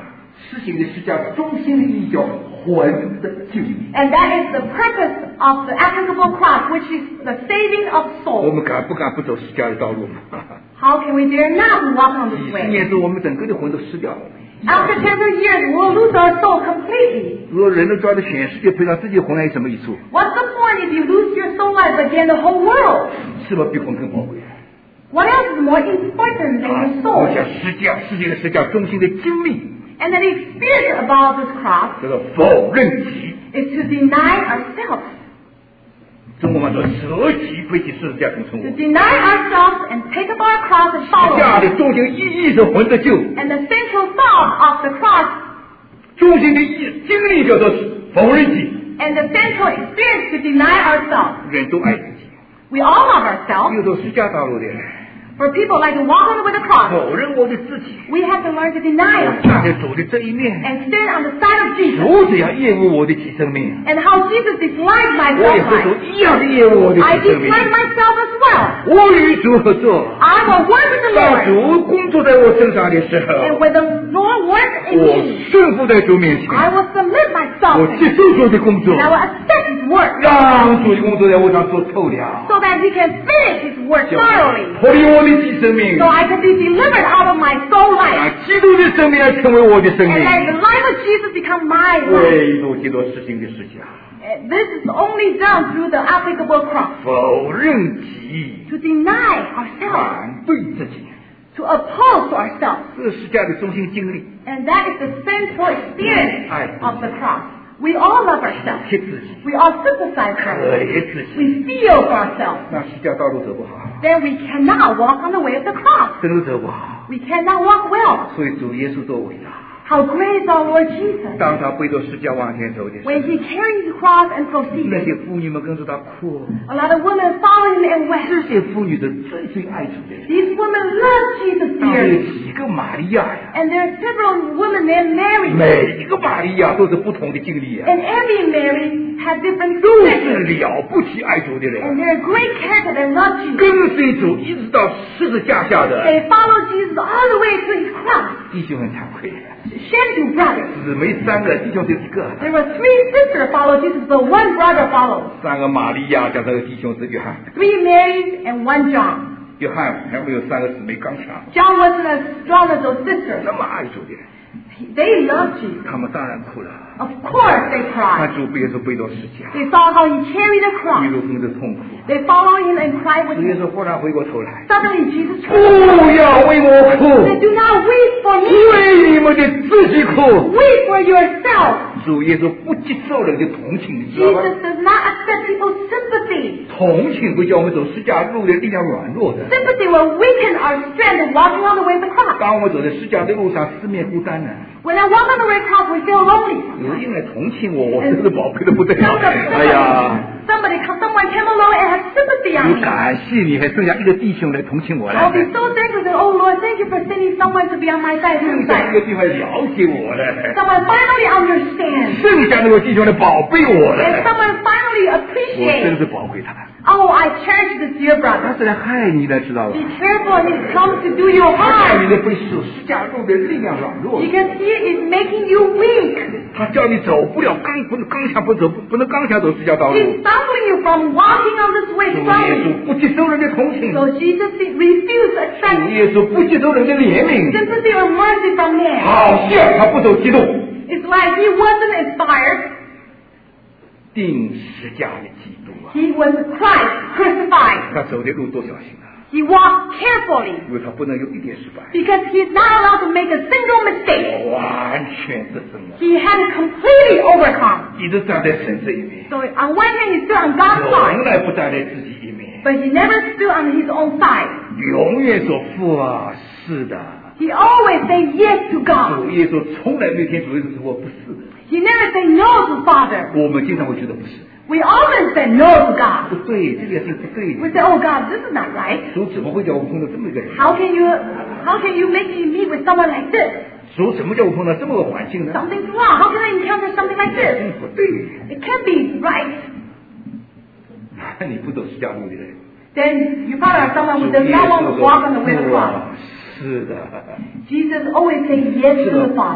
实行的十架中心的意义叫魂的救义。 And that is the purpose of the applicable cross, which is the saving of 我 souls. 们敢不敢不走十架的道路？ How can we dare not walk on 几 this 十 way? 年之后，我们整个的魂都失掉了。 After ten years, we will lose our soul completely. 如果人都抓着全世界赔上自己的魂来有什么益处？ What's the point if you lose your soul life but gain the whole world? 是不是比魂更宝贵？ What else is more important than 啊 your 我 soul? 想十架世界的十架中心的经历 And the experience about this cross 叫做否认己。 is to deny ourselves. 中国话说舍己背起十字架跟从 To 我。 deny ourselves and take up our cross and 十 follow 架 Him. 的中心意义是魂的救， And the central thought of the cross 中心的意经历叫做否认己。 and the central experience to deny ourselves. 人都爱自己， We all love ourselves. 有走十架道路的人 For people like to walk on with the cross, 否认我的自己， we have to learn to deny 我 ourselves 站在主的这一面， and stand on the side of Jesus. 主怎样厌恶我的己生命， And how Jesus disliked my 我也和主 self-life. 一样的厌恶我的 I 己生命。 dislike myself as well. 我与主合作， I will work with the 当 Lord. 主工作在我身上的时 And 候， when the Lord works in 我 me, 顺服在主面前， I will submit myself 我 to 接 Him. 受主的工作 And，I will accept His work 让主的工作在我上做透了， so that He can finish His work 叫 thoroughly. 脱离我的己生命 So，I can be delivered out of my soul life. 让基督的生命来成为我的生 And 命， let the life of Jesus become my life. 唯独基督实行的十架， And this is only done through the applicable cross. 否认己， To deny ourselves. 反对自己， To oppose to ourselves. 这是十架的中心经历， And that is the central experience of the cross. We all love ourselves. 贴自己， We all sympathize 可 for ourselves. 怜自己， We feel for ourselves. 那十架道路走不好， Then we cannot walk on the way of the cross. 真的走不好， We cannot walk well. 所以主耶稣多伟大。 How great is our Lord Jesus. 当他背着十架往前走的时候， When he carries the cross and 那 proceeds, 些妇女们跟着他哭。 a lot of women follow him and 这 wept. 些妇女是最最爱主的人。 These women love Jesus 当然有 dearly. 几个玛利亚呀， And there are several women named Mary. 每一个玛利亚都是不同的经历啊， And every Mary has different 都 spirits. 是了不起爱主的 And 人， they're great character that love Jesus. 跟随主一直到十字架下的 They follow Jesus all the way to his cross. 弟兄很惭愧， Shed two brothers. 姊妹三个，弟兄只有一个。 There were three sisters follow Jesus, but one brother followed. 三个玛利亚加这个弟兄是约翰， Three Marys and one John. 约翰还没有三个姊妹刚强， John wasn't as strong as those sisters. 那么爱主的人， They loved Jesus. 他们当然哭了。 Of course they 看 cried. 主被耶稣背到十架， They saw how he carried the 一 cross. 路跟着痛苦。 They followed him and cried with 主耶 him. 稣忽然回过头来， Suddenly Jesus 不 turned. 要为我 They 哭， do not weep for me. 为你们的自己哭。 Weep for yourself. 主耶稣不接受人的同情，你知道吗？ Jesus does not accept people's sympathy. 同情会叫我们走十架路的力量软弱的。 Sympathy will weaken our strength in walking on the way of the cross. 当我们走在十架的路上，四面孤单呢， When I walk on the way of the cross, we feel lonely. 有人来同情我，我真是宝贝的不得了。哎呀， Somebody, someone came along and had sympathy 有 on me. 感谢你，还剩下一个弟兄来同情我 I'll 了。 be so thankful that, oh Lord, thank you for sending someone to be on my side. 剩下一个弟兄来了解我了， Someone finally understands. 剩下那个弟兄来宝贝我 And 了， someone finally 我真 appreciates. 是宝贝他。 Oh, I cherish this dear 他 brother. 是来害你的，知道吧？ Be careful, he comes to do you 他叫你 harm. 的会受十架路的力量软弱， Because he is making you weak. 他叫你走不了刚不能刚强不走不能刚强走十架道路。 He's stopping you from walking on this way 主耶 strongly. 稣不接受人的同情， So Jesus refused to 主 accept 耶稣不接受人的怜悯， sympathy or mercy from man. 好像他不走基督， It's like he wasn't inspired. 定十架的基督啊！ He was Christ crucified. 他走的路多小心啊， He walked carefully 因为他不能有一点失败， because he's not allowed to make a single mistake. 完全得胜了， He had to completely overcome. 一直站在神这一面， So on one hand, he stood on God's 从 side, 来不站在自己一面， but he never stood on his own side. 永远说父啊，是的。 He always said yes to 主 God. 耶稣从来没有听主耶稣说过不是的， He never said no to Father. 我们经常会觉得不是， We often say no to 不 God. 对，这件事不对 We。say, oh God, this is not right. 主怎么会叫我碰到这么一个人？ How can you, how can you make me meet with someone like this? 主怎么叫我碰到这么个环境呢？ Something's wrong. How can I encounter something like 嗯 this? 不对， It can't be right. 那你不走十架路的人， Then you probably are someone 主 who does 耶 not 稣 want to walk on the way of 说 the 父 cross. 啊，是的， Jesus always said yes to the Father.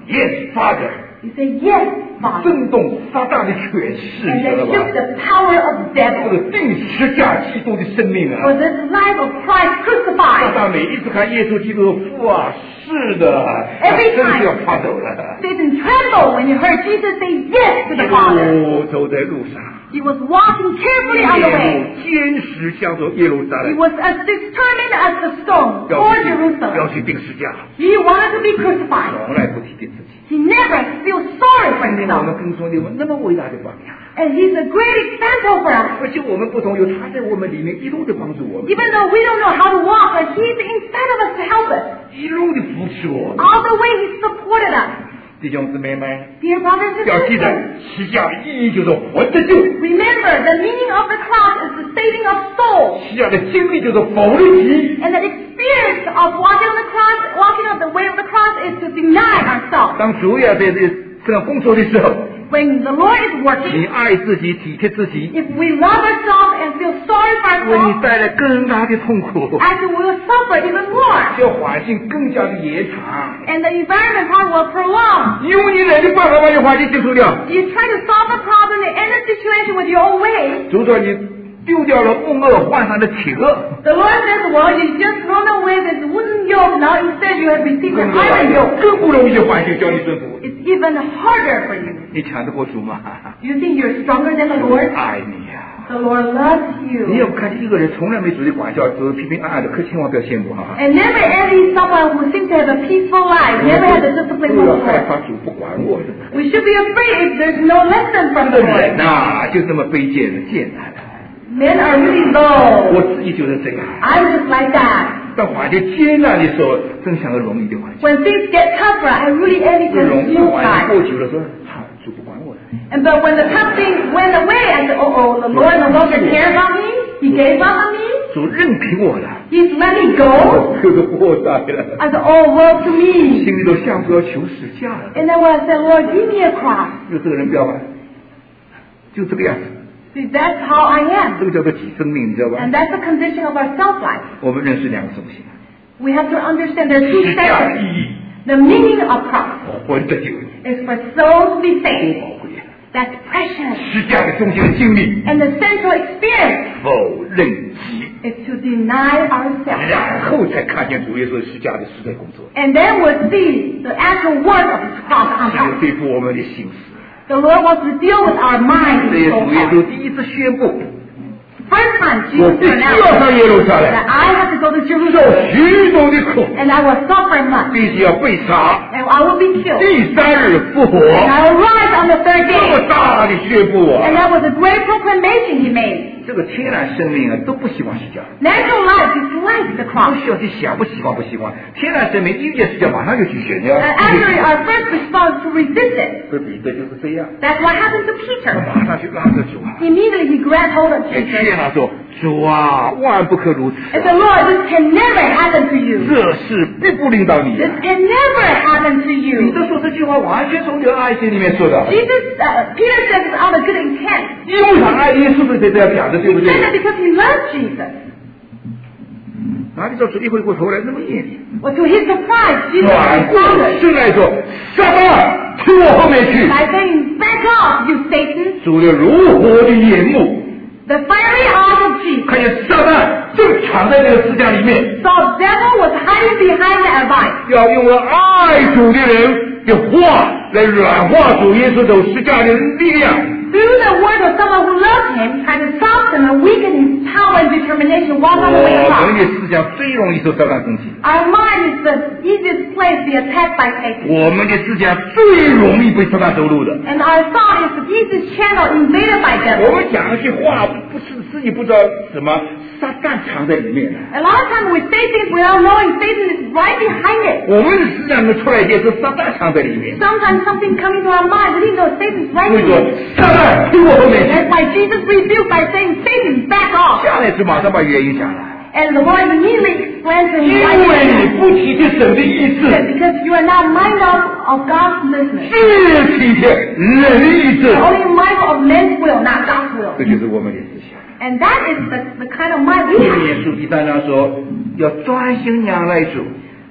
Yes, Father. You say, yes, Father. 震动撒旦的权势， And 你知道 they 吧？ shook the power of 这 devil. 个定十架基督的生命 For 啊！ this life of Christ 撒 crucified. 旦每一次看耶稣基督父啊，是的，他 Every 真的是要 time 发抖了。 Satan trembled when he heard Jesus say yes to 一 the Father. 路走在路上， He was walking carefully on the 面 way. 目坚实向着耶路撒 He 冷， was as determined as the stone 要 for 去要 Jerusalem. 去定十架， He wanted to be crucified. 从来不提定自己。 He never feels sorry for 今天我们 himself. 跟兄弟们那么伟大的榜样， And he's a great example for us. 而且我们不同，有他在我们里面一路的帮助我们， Even though we don't know how to walk, but he's inside of us to help us. 一路的扶持我们。 All the way he supported us. 弟兄姊妹们， Dear brothers and 要记得 sisters, 十架的意义就是活着救， remember the meaning of the cross is the saving of souls. 十架的经历就是否认己。 And the experience of walking on the cross, walking on the way of the cross is to deny ourselves. 当主要在这这样工作的时候， When the Lord is 你 working, 爱自己、体贴自己， if we love ourselves and feel sorry for 为你 ourselves, 带来更大的痛苦， actually we will suffer even more. 这环境更加的延长。 And the environment part will prolong. 用你人的办法把这环境结束掉， You try to solve a problem and end the situation with your own way. 就说你丢掉了木恶，换上了铁恶， The Lord says, well, you just thrown away this wooden yoke, now instead you have received 更 an 不容 iron 易 yoke. 更不容易的环境叫你顺服。 It's even harder for you. 你抢得过主吗？ You think you're stronger than the 主 Lord? 爱你呀、 The Lord loves 你要 you. 看见一个人从来没主的管教，只是平平安安的，可千万不要羡慕哈。 And never envy someone who seems to have a peaceful life, never had the discipline 不 from 要 the 害 Lord. 怕主不管我。 We should be afraid if there's no lesson 这 from 个 the 人 Lord. 呐、就这么卑贱的贱男的， Men are really low. 我自己就是这样。 I'm just like that. 当环境艰难的时候，真想要容易的环境。 When things get tougher, I really envy 这 the 容易的 smooth 环境 life. 过久了，说好，主不管我了。 And but when the tough things went away, I said, oh, oh, the Lord no longer cares about me. He gave up on me. 主任凭我了， He's let me go. 这个祸灾了， I said, oh, woe to 心 me. 里头像不要求死架了。 And then when I said, Lord, give me a cross. 就这个人不要吧，就这个样子， See, that's how I 这 am. 个叫做己生命，你知道吧 And？that's the condition of our self-life. 我们认识两个东西， We have to understand there are two 十架的 sections. 意义， The meaning of cross 活着救， is for souls to be 多 saved. 宝贵啊！ That's precious. 十架的中心的经历， And the central experience 否认己， is to deny ourselves. 然后才看见主耶稣十架的实在工作， And then we'll see the actual work of his cross on 这个 us. 对付我们的心思。 The Lord wants to deal with our 这 minds 也 so 主耶 hard. 稣第一次宣布， First time 我 Jesus 必须要 announced 上耶路撒 that 冷， I have to go to 受 Jerusalem 许多的苦， and I will suffer much 必须要被杀， and I will be killed 第三日复活。 and I will rise on the third 这么 day. 大的宣布 And 啊！ that was a great proclamation he made. 这个天然生命啊都不喜欢十架， Natural life dislikes the 不 cross. 需要去想不喜欢不喜欢，天然生命一遇见十架马上就去选，你要 And actually, our first response to resist it. 这彼得就是这样， That's what happened to 他 Peter. 马上去拉着主啊， Immediately he grabbed hold of 也 Jesus 劝他说：“主啊，万不可如此 and said, Lord, this can never happen to you. 这事必不领导你 This 啊。 can never happen to ” 彼 you. 得说这句话完全从这爱心里面说的， Jesus, uh, Peter says it out of good intent. 因为他爱耶稣，所以才这样讲的，对不 He 对 said？that because he loves Jesus. 哪里知道主一回过头来那么严厉， Well, to his surprise, Jesus 转过 responded 身来说：“撒旦，退我后面去 by saying, back off, you Satan. ！” 主的如火的眼目， The fiery eyes of Jesus 看见撒旦正藏在这个石架里面， saw devil was hiding behind the advice. 要用了爱主的人的话来软化主耶稣走十架的力量。 Through the word of someone who loved him, trying to soften and weaken his power and determination while on the way 我 across. 们的思想最容易受撒旦攻击， Our mind is the easiest place to be attacked by Satan. 我们的思想最容易被撒旦走路的。 And our thought is the easiest channel invaded by 我 devil. 们讲一句话，不是自己不知道什么，撒旦藏在里面的。 A lot of times we say things without knowing Satan is right behind it. 我们的思想能出来一件，是撒旦藏在里面。 Sometimes something coming to our mind, we didn't know Satan's right 所以说 behind it. 撒旦退我后面去， That's why Jesus rebuked by saying, Satan, back off. 下来就马上把原因讲了。 And the Lord immediately explained to 因 him 为 why 你不体贴神的意 he said, 志， because you are not mindful of God's business. 只体贴人的意志， You're only mindful of men's will, not God's will. 这就是我们的思想。 And that is the, the kind of mind we 耶利 have. 米书第三章说，要专心仰赖主，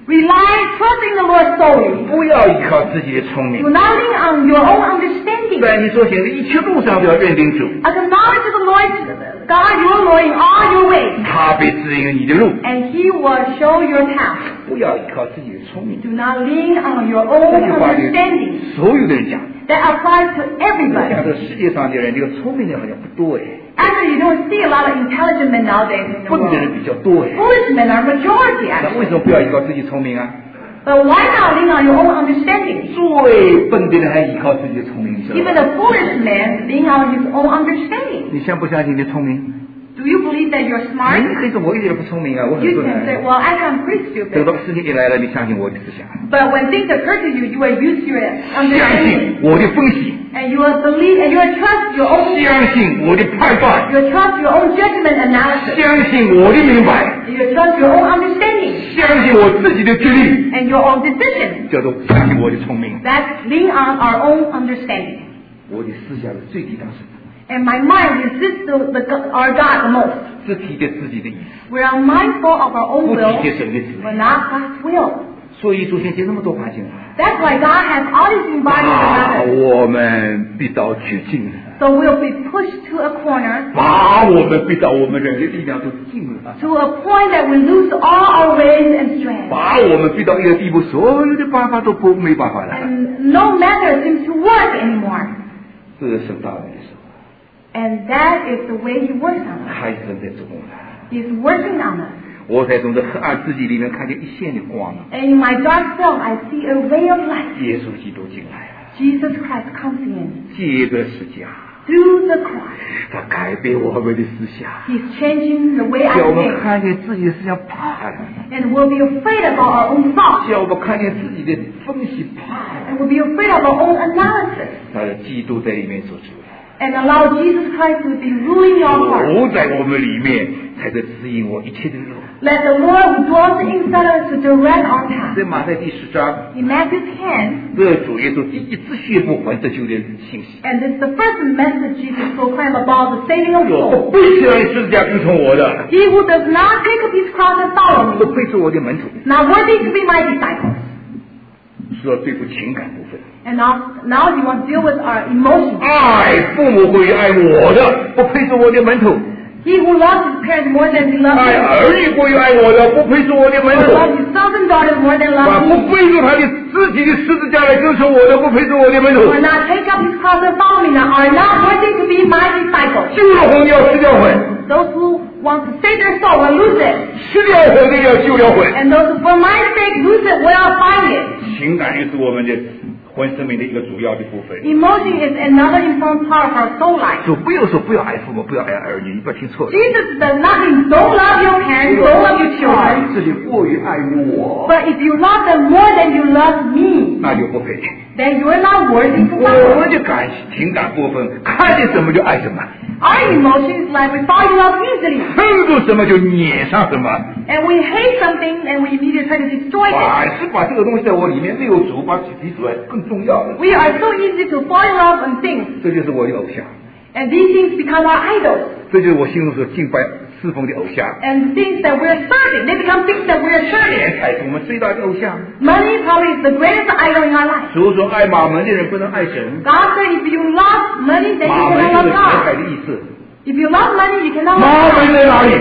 Rely, trust in the Lord solely. 不要依靠自己的聪明。 Do not lean on your own understanding. 在你所行的一切路上都要认定主， Acknowledge the Lord, God, your Lord, in all your ways, 他必指引你的路。 and He will show your path. 不要依靠自己的聪明。 Do not lean on your 这 own 句话对 understanding. 所有的人讲。 That applies to 我想 everybody. 这世界上的人，这个聪明的好像不多哎， Actually, you don't see a lot of intelligent men nowadays in the 笨的人 world. 比较多哎。 Foolish men are majority, 那 actually. 为什么不要依靠自己聪明啊？ But why not lean on your own understanding? 最笨的人还依靠自己的聪明，你知道 Even 吗？ a foolish man lean on his own understanding. 你相不相信你的聪明？ Do you believe that you're 你 smart? 可以说我一点都不聪明啊，我很 You 笨 can say, 啊。 well, I am pretty 等 stupid. 到事情一来了，你相信我的思想， But when things occur to you, you will use your 相 understanding. 信我的分析， And you will believe, and you will trust your own, 相信我的判断， you will trust your own judgment analysis. 相信我的明白， You will trust your own understanding 相信我自己的决定， and your own decision. 叫做相信我的聪明。 That's lean on our own understanding. 我的思想的最低档是 And my mind resists the, the, our God the most. 只体贴自己的意思， We are mindful of our own 不体 will, 贴神的旨意。 but not God's will. 所以主先写那么多环境啊， That's why God has all these embodied 把 methods. 我们逼到绝境了， So we'll be pushed to a corner 把我们逼到我们人的力量都尽了， to a point that we lose all our ways and strength. 把我们逼到一个地步，所有的办法都不没办法了。 And no method seems to work anymore. 这是神大人的时候， And that is the way He works on us. 还是神在做工的。 He's working on us. 我才从这黑暗自己里面看见一线的光， And in my dark self, I see a ray of light. 耶稣基督进来了， Jesus Christ comes in 借着十架， through the cross. 他改变我们的思想， He's changing the way I 叫我们 think. 看见自己的思想怕了， And we'll be afraid about our own thoughts. 叫我们看见自己的分析怕了。 And we'll be afraid of our own analysis. 他的基督在里面做主， And allow Jesus Christ to be ruling your heart. 主在我们里面，才是指引我一切的路。 Let the Lord who dwells inside us to direct our path. 在马太第十章， In Matthew ten, 这主耶稣第一次宣布还得救的信息。 and this is the first message Jesus proclaimed about the saving of 我 souls. 不需要你十字架跟从我的， He who does not take up his cross and follow 不 me 配做我的门徒。 is not worthy to be my disciple. 说对付情感部分， And now, now he wants to deal with our emotions. 爱父母会爱我的，不配做我的门徒； He who loves his parents more than he 爱 loves 儿女会爱我的，不配做我的门 me, 徒； or loves his sons and daughters more than 啊， loves 不 me, 背着他的自己的十字架来跟从我的，不配做我的门徒。 or not take up his cross and follow me, now are not worthy to be my disciples. 救了魂要吃掉魂， Those who want to save their soul will lose it, 吃掉魂的要救了魂。 and those who for my sake lose it will find it. 情感也是我们的魂生命的一个主要的部分。 Emotion is another important part of our soul life. 主不要说不要爱父母，不要爱儿女，你不要听错了。 Jesus does not mean don't love your parents, don't love your 爱 children. 自己过于爱我， But if you love them more than you love me, 那就不配。 then you are not worthy to 我 love. 们的感情感部分，看见什么就爱什么， Our emotions like we fall in love easily. 恨住什么就撵上什么， And we hate something and we immediately try to destroy it. 凡是把这个东西在我里面没有主，把提出来更重要的， We are so easy to fall in love on things. 这就是我的偶像， And these things become our idols. 这就是我心中所敬拜侍奉的偶像。 And things that we're serving, they become things that we're 钱 serving. 财是我们最大的偶像。 Money probably is the greatest idol in our life. 主说爱马门的人不能爱神， God said if you love money, then you 马门 cannot 就是 love 钱财 God. 的意思。 If you love money, you cannot 马 love 门 God. 在哪里？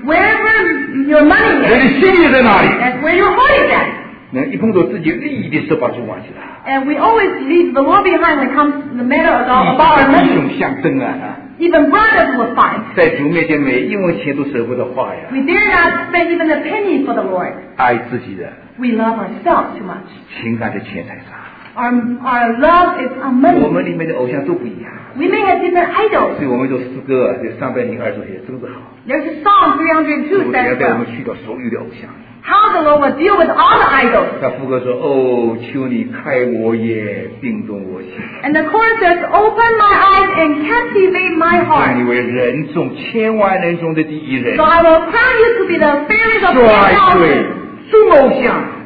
Wherever your money 人 is, 的心也在哪里？ that's where your heart is at. 能一碰到自己利益的时候，把主忘记了。 And we always leave the Lord behind when it comes to the matter about, about our 弟 money. 兄相争啊！ Even brothers will fight. 在主面前，每一文钱都舍不得花呀。 We dare not spend even a penny for the Lord. 爱自己的 We love ourselves too much. 情感在钱财上， Our, our love is on 我 money. 们里面的偶像都不一样。 We may have different idols. 所以我们说诗歌这三百零二首写的真是好。 There's a Psalm three hundred 主 two 要 says 带我们 well, 去掉所有的偶像。 how the Lord will deal with all the idols. 他副歌说：“哦，求你开我眼，并动我心， And the chorus says, open my eyes and captivate my 让 heart. 你为人中千万人中的第一人 So。I will crown you to be the fairest of 甩 ten 碎 thousands. 众偶像，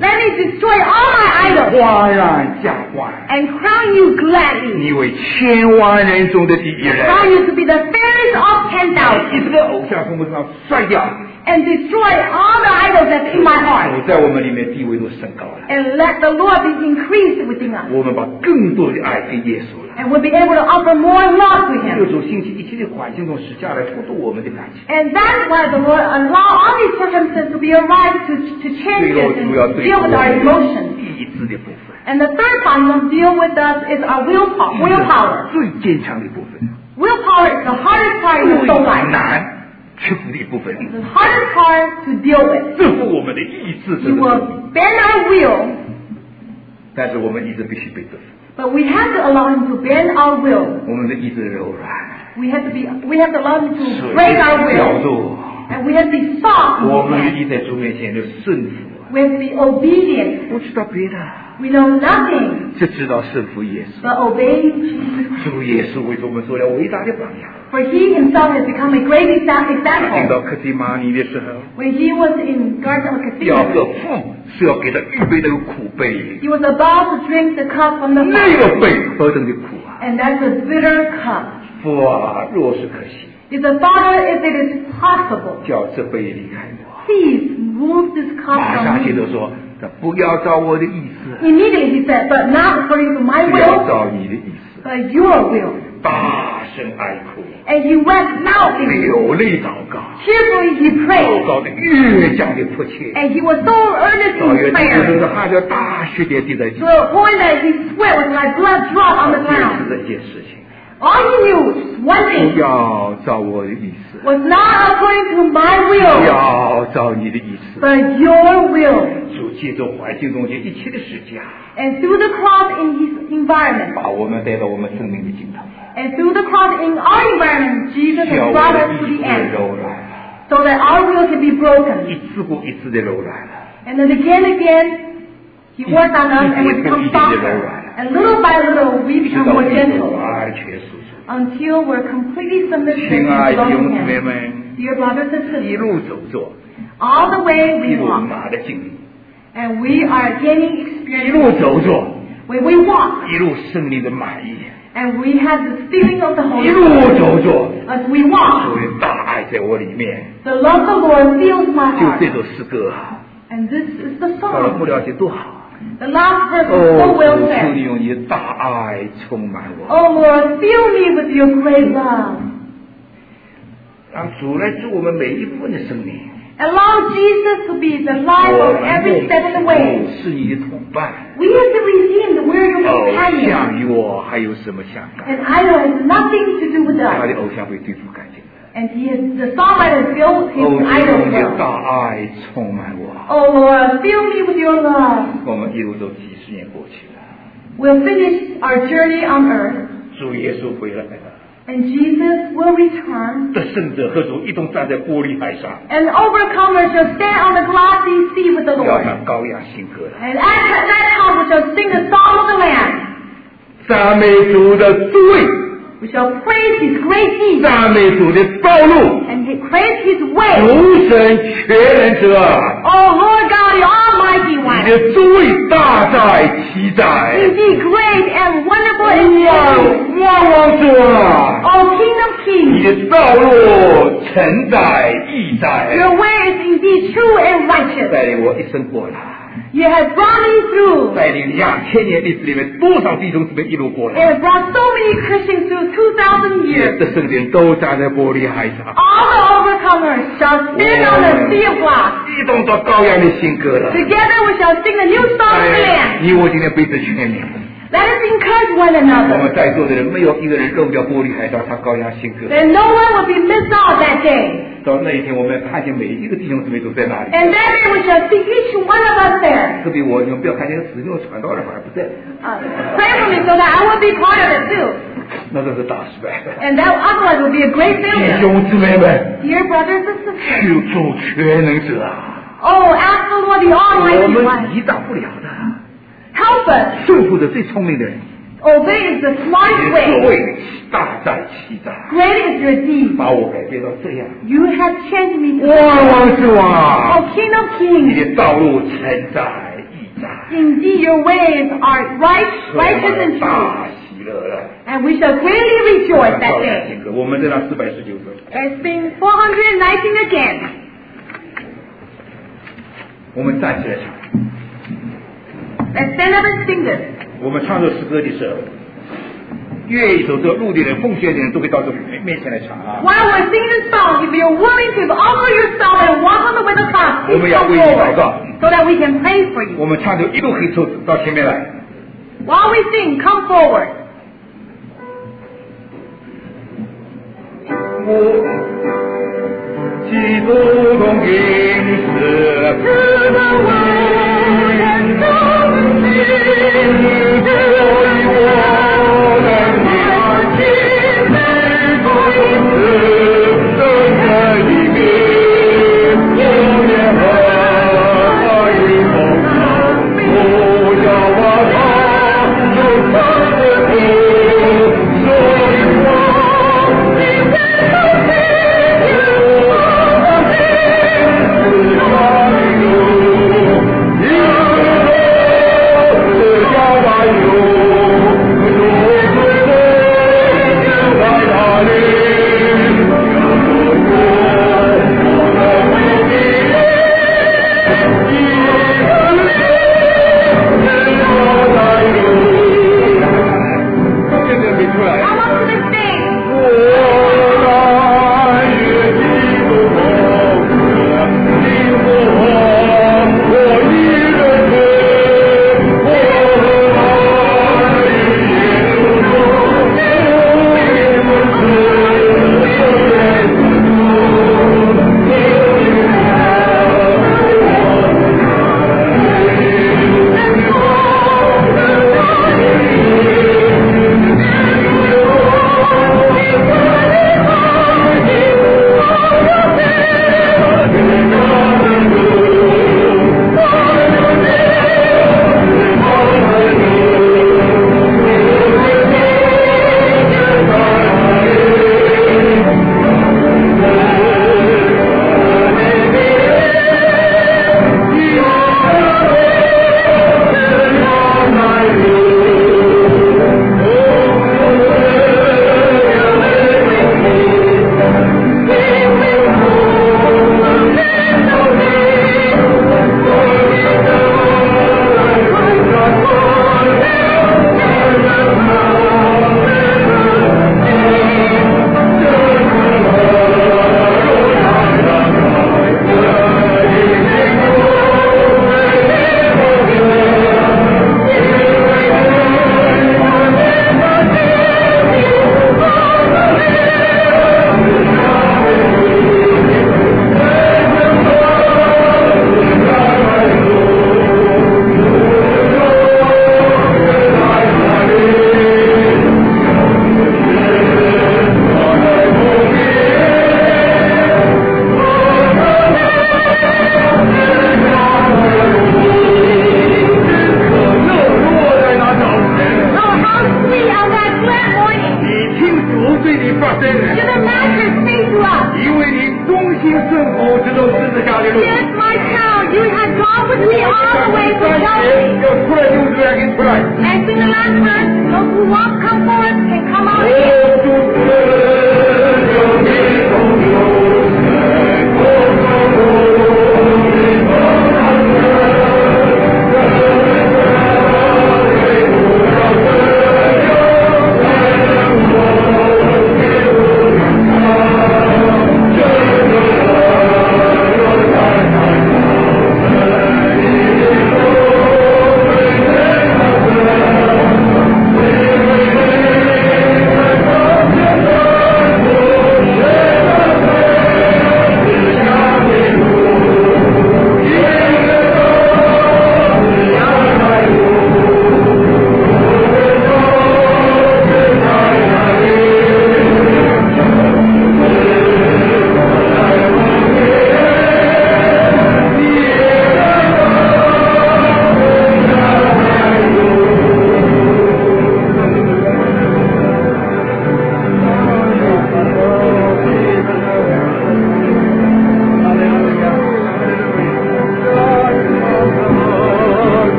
Let me destroy all my idols 花然加冠， and crown you gladly. 你为千万人中的第一人， Crown you to be the fairest of ten 一 thousand 切的偶像从我身上摔掉， and destroy all the idols that's in my heart. 主在我们里面地位都升高了。 And let the Lord be increased within us. 我们把更多的爱给耶稣了。 And we'll be able to offer more love to 这 Him. 主兴起一切的环境中使下来突出我们的感情。 And that's why the Lord allow all these circumstances to be arise to, to change 最后 us 主要 and 对 deal 我 with our 们 emotions. 意志的部分， And the third part will deal with us is our willpower. 意志 willpower. 最坚强的部分， Willpower is the hardest part in the 最 soul life. 难屈服的部分， The hardest part to deal with. 这是我们的意志 We 这个 will 问题。 bend our will, 但是我们意志必须被征服， but we have to allow Him to bend our will. 我们的意志柔软， We have to be. We have to allow Him 水 to break our 角 will, 度， and we have to be soft. 我们的意在主面前就顺服， We have to be obedient. 不知道别的， We know nothing 只知道顺服耶稣。 but obeying Jesus. 主耶稣为我们做了伟大的榜样。 For He Himself has become a great exa- 进 example. 到克西马尼的时候， When He was in Garden of 第二 Gethsemane, 个父是要给他预备那个苦杯， He was about to drink the cup from the 那 Father, 个杯何等的苦啊！ and that's a bitter cup. 父啊，若是可惜， He said, Father, if it is possible, 叫这杯离开我。 please remove this cup 马上 from 接 me. 着说，他不要照我的意思， Immediately He said, but not according to my 不要 will, 照你的意思。 but your will. 大声哀哭， And He wept loudly. 流泪祷告， Cheerfully He 祷 prayed. 告的越加的迫切， And He was so earnest 到 in 越 prayer 就是汗就大血点滴在地 to 上。 the point that His sweat was like blood drop on the 就是 ground. 这件事情， All He knew was one 不 thing, 要照我的意思， was not according to my 不 will, 要照你的意思。 but your will. 主借着环境中间一切的施加， And through the cross in His environment, 把我们带到我们生命的尽头， and through the cross in our environment, Jesus 叫 has 我 brought 的 us to 意 the 志 end, 柔软， so that our will can be broken. 一次过一次的柔软了。 And then again and again, He worked on us and we become softer. And little by little, we 直 become 到 more 你 gentle 完全属主。 until we're completely submissive 亲 to 爱的弟兄 Him. 姊妹们， Dear brothers and 一 sisters, 路走着， all the way 一 we 路 walk, 拿的经历， and we are gaining 一 experience. 路走着， When we walk, 一路胜利的满意， and we have the feeling of the 一 Holy 路 Spirit 走着， as we walk. 主的大爱在我里面。 The love of the Lord fills my 就 heart. 这首诗歌， And this is the 到了不 song. 了解多好。 The last verse is 哦， so 主 well 求你 said. 用你的大爱充满我， Oh Lord, fill me with your great love. 让主来做我们每一部分的生命。 Allow Jesus to be the life 我 of 们 every step of the 主 way. 是你的同伴， We have to receive the word of 偶 companion. 像与我还有什么相干？ And idol has nothing to do with 他 us. 的偶像被对付干净了。 And he is, the songwriter built 哦， his 主 idol 用你的 well. 大爱充满我。 Oh Lord, fill me with your love. 我们一路都几十年过去了， We'll finish our journey on earth. 主耶稣回来了， And Jesus will return. 得胜者和主一同站在玻璃海上， And overcomers shall stand on the glassy sea with the 要 Lord. 唱高雅新歌了。 And at that time we shall sing the song of the Lamb. 赞美主的罪， We shall praise His great deeds 赞美主的道路， and he- praise His way. 主神全能者， Oh Lord God, the Almighty 你 One. 的罪大在其在， Indeed great and wonderful is 万 you. 万王者啊！ O King of 你 Kings, 的道路诚在义在， your way is indeed true and righteous. 带领我一生过来， You have brought me through 带领两千年历史里面多少弟兄姊妹一路过 and 来， have brought so many Christians through two thousand 你 years. 的圣殿都站在玻璃海上， All the overcomers shall stand on the sea of glass. 一同做羔羊的新歌了。 Together we shall sing the new song of the 哎， Lamb. 你我今天彼此劝勉。 Let us encourage one 我 another. 们在座的人没有一个人漏掉玻璃海上唱羔羊新歌。 That no one will be missed out that day. 到那一天，我们看见每一个弟兄姊妹都在那里。 And that day we shall see each one of us there. 特别我，你们不要看见使用传道的反而不在， Uh, pray for me so that I will be part of it too. 那都是大失败。 And that otherwise will be a great 弟 failure. 兄姊妹们， Dear brothers and sisters. 求主全能者啊！ Oh, ask the Lord the 我 Almighty 们 One. 抵挡不了的， Help us. 顺服着最聪明的人。 Obey is the 你 smartest 的 way. 罪大在其在， Great is your deed. 把我改变到这样。 You have changed me. 万王之王啊！ Oh, King of 你 Kings. 的道路诚在义 Indeed, your ways are right, righteous and 大 true. 喜乐了。 And we shall greatly rejoice that 照样 day. 听歌，我们在那四百十九首， Let's sing four hundred nineteen again. 我们站起来唱。 Let's stand up and sing this. 我们唱这诗歌的时候，愿意走这路的人、奉献的人都可以到这面面前来唱啊。 While we're singing this song, if you're willing to offer yourself and walk on the way of the cross, 我 please 们要 come 为你祷 forward 告。 so that we can pray for 我 you. 们唱就一路可以走到前面来。 While we sing, come forward. 我基督同饮食，知道我人生的所以我的良心是从此都在里面，我也和一同唱，不要把它就唱得苦，所以我今天。 Yes, my child, you have gone with me all the way from Calvary. And in the last verse, those who walk come forward can come out again.